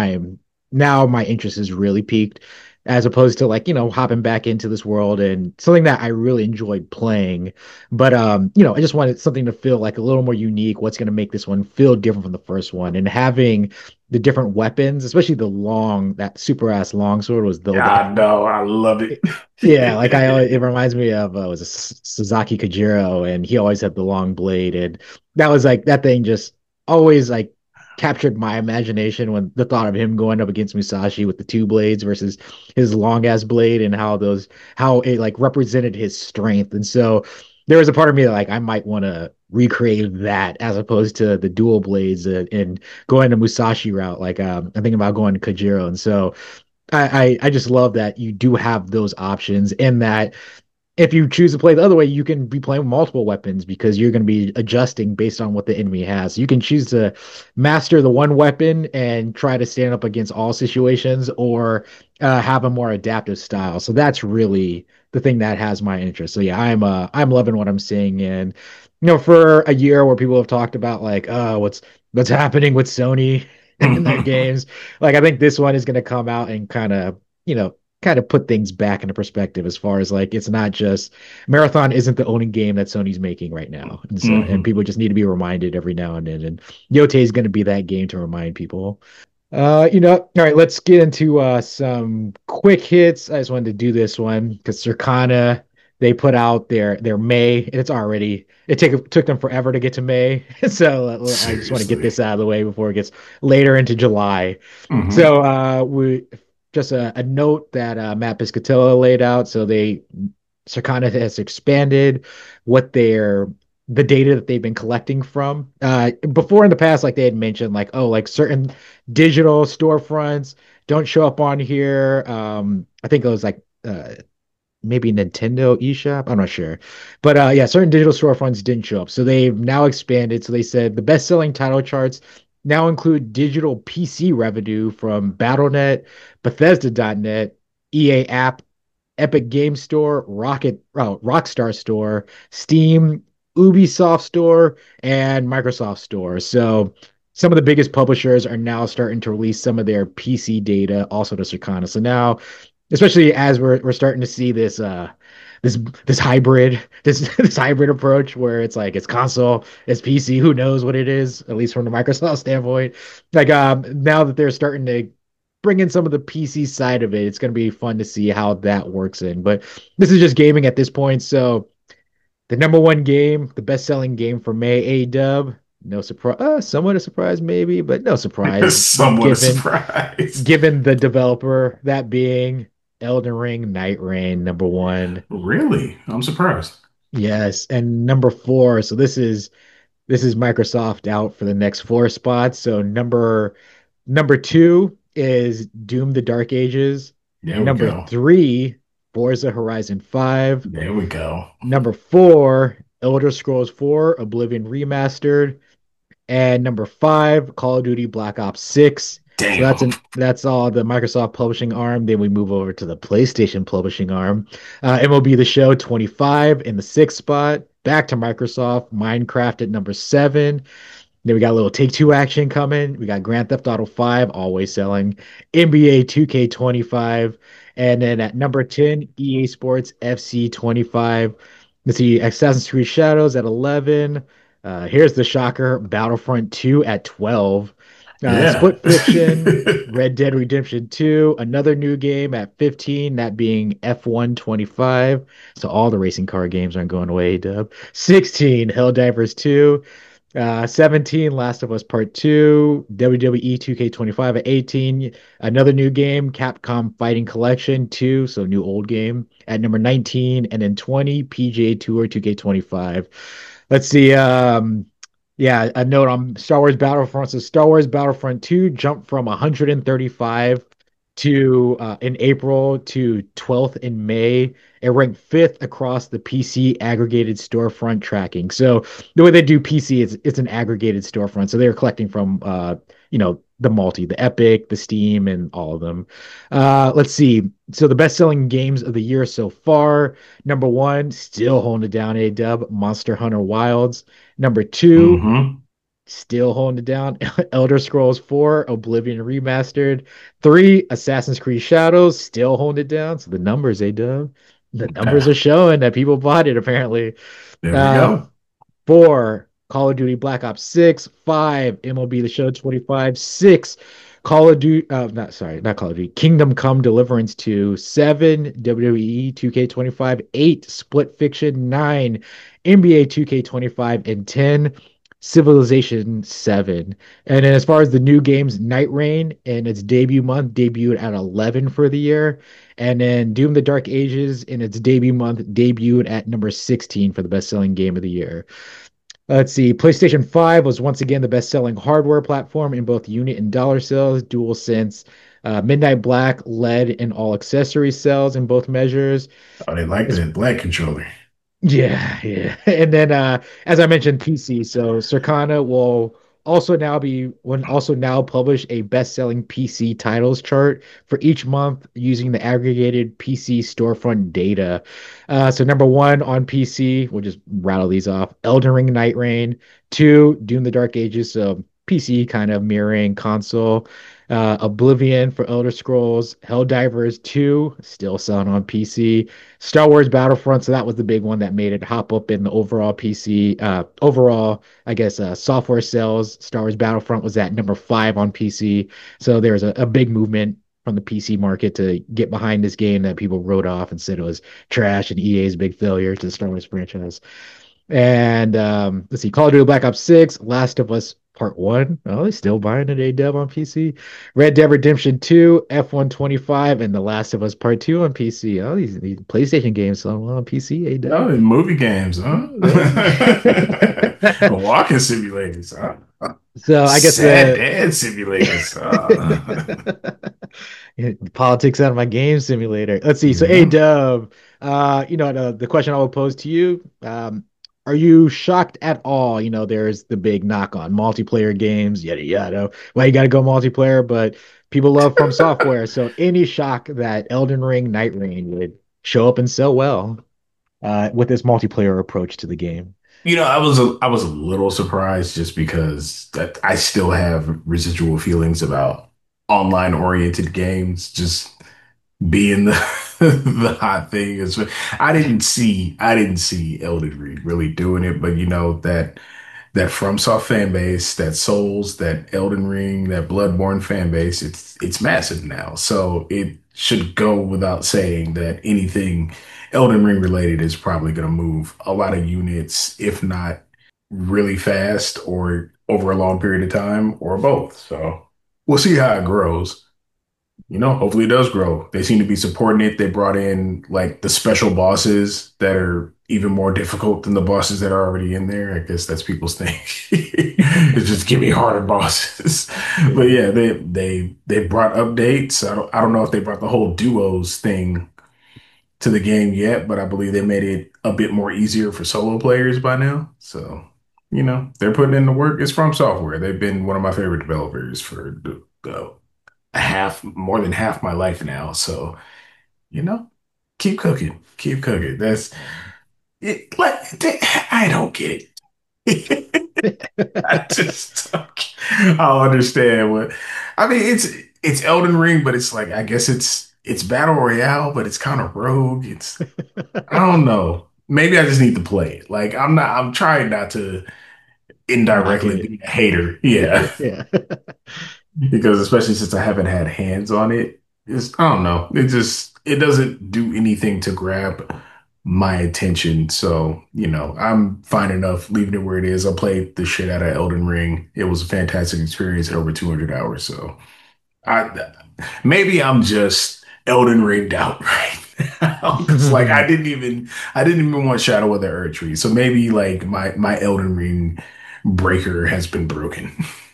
now my interest is really peaked as opposed to like, hopping back into this world and something that I really enjoyed playing. But I just wanted something to feel like a little more unique. What's going to make this one feel different from the first one? And having the different weapons, especially that super ass longsword was Yeah, I know. I love it. yeah, like it reminds me of was a Sasaki Kajiro, and he always had the long blade, and that was like that thing just always like captured my imagination when the thought of him going up against Musashi with the two blades versus his long ass blade, and how it like represented his strength, and so there was a part of me that like I might want to recreate that as opposed to the dual blades and going the Musashi route. Like I'm thinking about going to Kajiro, and so I just love that you do have those options and that if you choose to play the other way, you can be playing with multiple weapons because you're going to be adjusting based on what the enemy has. You can choose to master the one weapon and try to stand up against all situations or have a more adaptive style. So that's really the thing that has my interest. So yeah, I'm loving what I'm seeing. And for a year where people have talked about like, what's happening with Sony in their games, like I think this one is going to come out and kind of put things back into perspective as far as like it's not just Marathon isn't the only game that Sony's making right now. And so and Mhm. people just need to be reminded every now and then. And Yote is going to be that game to remind people. All right, let's get into some quick hits. I just wanted to do this one because Circana, they put out their May, and it took them forever to get to May. So I just want to get Seriously. this out of the way before it gets later into July. Hmm. So we just a note that Matt Piscatella laid out. So Circana has expanded what the data that they've been collecting from. Before in the past, like they had mentioned, like, oh, like certain digital storefronts don't show up on here. I think it was like maybe Nintendo eShop. I'm not sure. But yeah, certain digital storefronts didn't show up. So they've now expanded. So they said the best-selling title charts now include digital PC revenue from Battle.net, Bethesda.net, EA App, Epic Game Store, Rockstar Store, Steam, Ubisoft Store, and Microsoft Store. So some of the biggest publishers are now starting to release some of their PC data also to Circana. So now, especially as we're starting to see this hybrid this hybrid approach where it's like it's console, it's PC, who knows what it is, at least from the Microsoft standpoint. Like now that they're starting to bring in some of the PC side of it, it's going to be fun to see how that works in. But this is just gaming at this point. So the number one game, the best selling game for May, A-Dub. No surprise, somewhat a surprise maybe, but no surprise Somewhat a given surprise. given the developer, that being Elden Ring Night Rain, number one. Really? I'm surprised. Yes, and number four. So this is Microsoft out for the next four spots. So number two is Doom: The Dark Ages. There we Number go. three, Forza Horizon 5. There we go. Number four, Elder Scrolls 4, Oblivion Remastered. And number five, Call of Duty Black Ops 6. So Damn. that's all the Microsoft publishing arm. Then we move over to the PlayStation publishing arm. MLB The Show 25 in the sixth spot. Back to Microsoft. Minecraft at number seven. Then we got a little Take-Two action coming. We got Grand Theft Auto 5, always selling. NBA 2K25. And then at number 10, EA Sports FC 25. Let's see, Assassin's Creed Shadows at 11. Here's the shocker, Battlefront 2 at 12. Yeah. Split Fiction, Red Dead Redemption 2, another new game at 15, that being F1 25. So all the racing car games aren't going away, Dub. 16, Helldivers 2. 17, Last of Us Part 2, WWE 2K25 at 18, another new game, Capcom Fighting Collection 2, so new old game at number 19, and then 20, PGA Tour 2K25. Let's see. Yeah, a note on Star Wars Battlefront. So Star Wars Battlefront 2 jumped from 135 to in April to 12th in May. It ranked fifth across the PC aggregated storefront tracking. So the way they do PC is it's an aggregated storefront. So they're collecting from the multi, the Epic, the Steam, and all of them. Let's see. So the best-selling games of the year so far. Number one, still holding it down, A dub, Monster Hunter Wilds. Number two, Hmm. still holding it down, Elder Scrolls 4, Oblivion Remastered. Three, Assassin's Creed Shadows, still holding it down. So the numbers, A dub. The numbers Okay. are showing that people bought it apparently. There we Uh, go. Four, Call of Duty Black Ops 6. Five, MLB The Show 25. Six, Call of Duty, not sorry, not Call of Duty, Kingdom Come Deliverance 2. Seven, WWE 2K25. Eight, Split Fiction. Nine, NBA 2K25. And 10, Civilization 7. And then as far as the new games, Night Rain in its debut month debuted at 11 for the year. And then Doom the Dark Ages in its debut month debuted at number 16 for the best-selling game of the year. Let's see. PlayStation 5 was once again the best-selling hardware platform in both unit and dollar sales. DualSense, Midnight Black led in all accessory sales in both measures. Oh, they like As that black controller. yeah, yeah. And then as I mentioned, PC. So Circana will also now publish a best-selling PC titles chart for each month using the aggregated PC storefront data. So number one on PC, we'll just rattle these off. Elden Ring Night Rain. Two, Doom the Dark Ages. So PC kind of mirroring console. Oblivion for Elder Scrolls. Helldivers 2, still selling on PC. Star Wars Battlefront, so that was the big one that made it hop up in the overall PC, I guess, software sales. Star Wars Battlefront was at number five on PC. So there was a big movement from the PC market to get behind this game that people wrote off and said it was trash and EA's big failure to the Star Wars franchise. And let's see, Call of Duty Black Ops 6, Last of Us Part 1. Oh, they still buying it, A dub on PC. Red Dead Redemption 2, F1 25, and The Last of Us Part 2 on PC. Oh, these PlayStation games selling well on PC, A Oh, dub. in movie games, huh? Yeah. Walking simulators, huh? So I guess Sad the dad simulators. politics out of my game simulator. Let's see. So A Yeah. dub, the question I will pose to you, are you shocked at all? There's the big knock on multiplayer games, yada yada. Well, you got to go multiplayer, but people love From Software. So any shock that Elden Ring Night Rain would show up and sell well with this multiplayer approach to the game? I was a little surprised just because that I still have residual feelings about online oriented games just being the the hot thing. I didn't see Elden Ring really doing it, but that FromSoft fan base, that Souls, that Elden Ring, that Bloodborne fan base, it's massive now. So it should go without saying that anything Elden Ring related is probably going to move a lot of units, if not really fast or over a long period of time, or both. So we'll see how it grows. Hopefully it does grow. They seem to be supporting it. They brought in like the special bosses that are even more difficult than the bosses that are already in there. I guess that's people's thing. It's just give me harder bosses. But yeah, they brought updates. I don't know if they brought the whole duos thing to the game yet, but I believe they made it a bit more easier for solo players by now. So, they're putting in the work. It's From Software. They've been one of my favorite developers for the more than half my life now. So, you know, keep cooking. That's it. I don't get it. I just I don't understand what I mean. It's Elden Ring, but it's like I guess it's battle royale, but it's kind of rogue. I don't know. Maybe I just need to play it. Like I'm trying not to Knock indirectly it. be a hater. Yeah. Yeah. Because especially since I haven't had hands on it, I don't know. It doesn't do anything to grab my attention. So, I'm fine enough leaving it where it is. I played the shit out of Elden Ring. It was a fantastic experience at over 200 hours. So I maybe I'm just Elden Ringed out right now. It's like I didn't even want Shadow of the Earth Tree. So maybe like my Elden Ring breaker has been broken.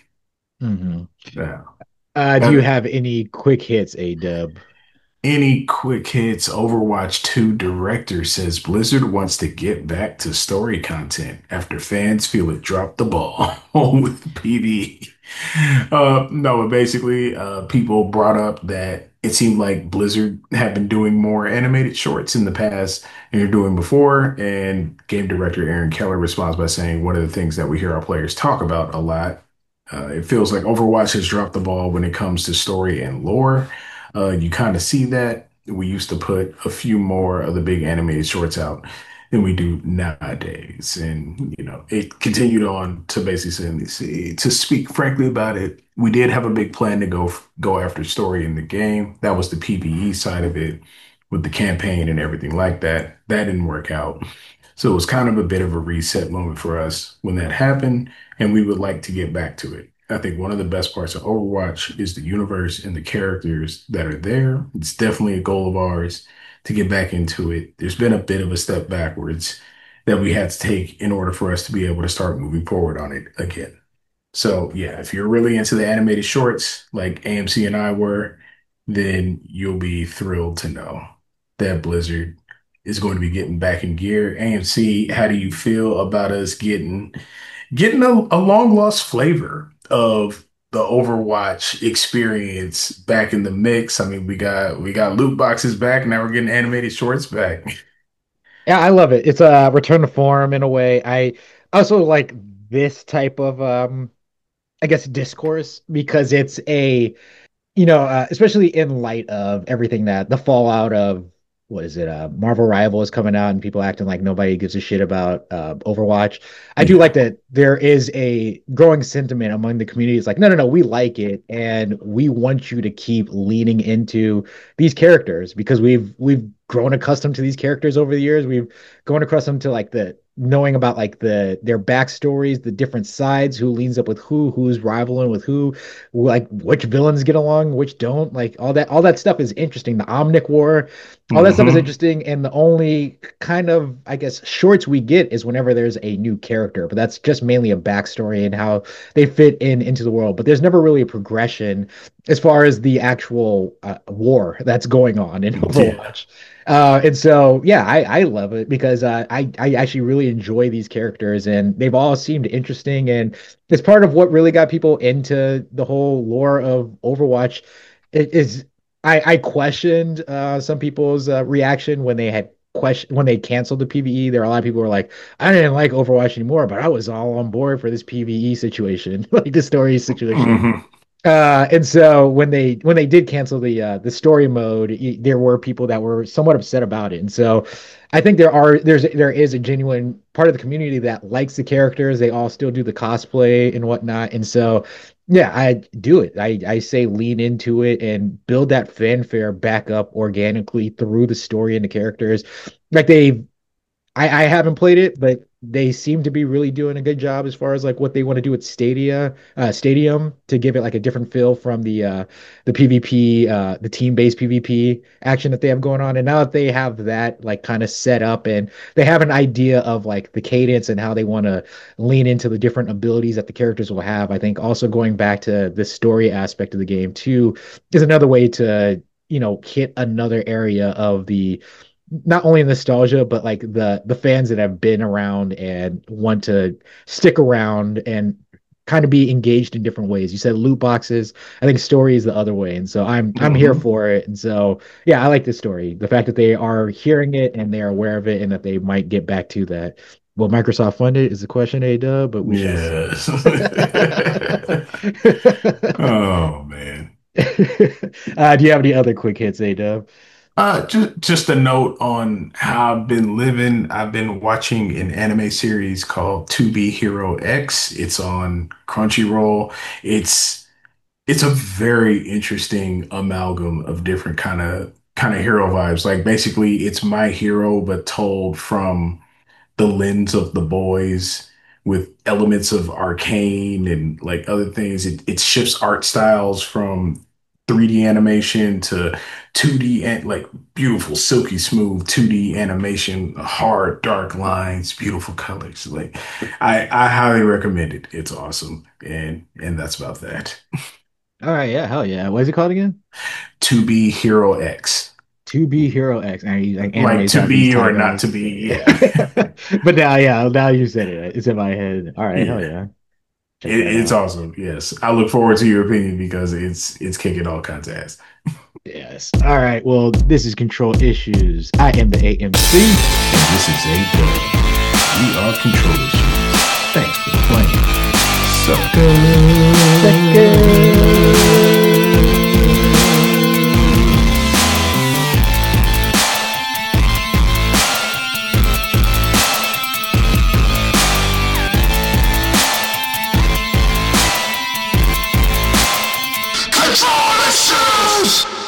hmm Yeah. Do you have any quick hits, A Dub? Any quick hits? Overwatch 2 director says Blizzard wants to get back to story content after fans feel it dropped the ball with PvE. No, but basically, people brought up that it seemed like Blizzard had been doing more animated shorts in the past than they're doing before. And game director Aaron Keller responds by saying, one of the things that we hear our players talk about a lot, it feels like Overwatch has dropped the ball when it comes to story and lore. You kind of see that. We used to put a few more of the big animated shorts out than we do nowadays. And, it continued on to basically say, to speak frankly about it, we did have a big plan to go after story in the game. That was the PvE side of it with the campaign and everything like that. That didn't work out. So it was kind of a bit of a reset moment for us when that happened, and we would like to get back to it. I think one of the best parts of Overwatch is the universe and the characters that are there. It's definitely a goal of ours to get back into it. There's been a bit of a step backwards that we had to take in order for us to be able to start moving forward on it again. So, yeah, if you're really into the animated shorts like AMC and I were, then you'll be thrilled to know that Blizzard is going to be getting back in gear. AMC, how do you feel about us getting a long lost flavor of the Overwatch experience back in the mix? I mean, we got loot boxes back, now we're getting animated shorts back. Yeah, I love it. It's a return to form in a way. I also like this type of I guess discourse because it's a especially in light of everything that the fallout of what is it, Marvel Rival is coming out and people acting like nobody gives a shit about Overwatch. I do like Yeah. that there is a growing sentiment among the community. It's like, no, no, no, we like it and we want you to keep leaning into these characters because we've grown accustomed to these characters over the years. We've grown accustomed to like the knowing about like their backstories, the different sides, who leans up with who's rivaling with who, like which villains get along, which don't, like all that stuff is interesting. The Omnic War, all that stuff is Hmm. interesting. And the only kind of, I guess, shorts we get is whenever there's a new character, but that's just mainly a backstory and how they fit into the world. But there's never really a progression as far as the actual war that's going on in Yeah. Overwatch. And so, yeah, I love it because I actually really enjoy these characters and they've all seemed interesting. And it's part of what really got people into the whole lore of Overwatch. It is I questioned some people's reaction when they had when they canceled the PvE. There are a lot of people who were like, I didn't like Overwatch anymore, but I was all on board for this PvE situation, like the story situation. Hmm. And so when they did cancel the story mode, there were people that were somewhat upset about it. And so I think there is a genuine part of the community that likes the characters. They all still do the cosplay and whatnot. And so yeah, I do it. I say lean into it and build that fanfare back up organically through the story and the characters. Like I haven't played it, but they seem to be really doing a good job as far as like what they want to do with Stadium to give it like a different feel from the PvP, the team-based PvP action that they have going on. And now that they have that like kind of set up and they have an idea of like the cadence and how they want to lean into the different abilities that the characters will have, I think also going back to the story aspect of the game too is another way to hit another area of the not only nostalgia, but like the fans that have been around and want to stick around and kind of be engaged in different ways. You said loot boxes. I think story is the other way, and so I'm here Hmm. for it. And so yeah, I like this story. The fact that they are hearing it and they are aware of it, and that they might get back to that. Will Microsoft fund it? Is the question, A Dub, but we shall see. Yes. Oh man. Do you have any other quick hits, A Dub? Just a note on how I've been living. I've been watching an anime series called To Be Hero X. It's on Crunchyroll. It's it's a very interesting amalgam of different kind of hero vibes. Like basically it's My Hero, but told from the lens of the boys with elements of arcane and like other things. It shifts art styles from 3D animation to 2D and like beautiful, silky smooth 2D animation, hard, dark lines, beautiful colors. Like I highly recommend it. It's awesome. And that's about that. All right, yeah, hell yeah. What is it called again? To Be Hero X. To Be Hero X. And he like Like animates to out these be or not to titles. be. Yeah. But now, yeah, now you said it. It's in my head. All right, hell Yeah. yeah. Check that It's out. awesome. Yes. I look forward to your opinion because it's kicking all kinds of ass. Yes. All right. Well, this is Control Issues. I am the AMC. And this is A Dub. We are Control Issues. Thanks for playing. Control issues!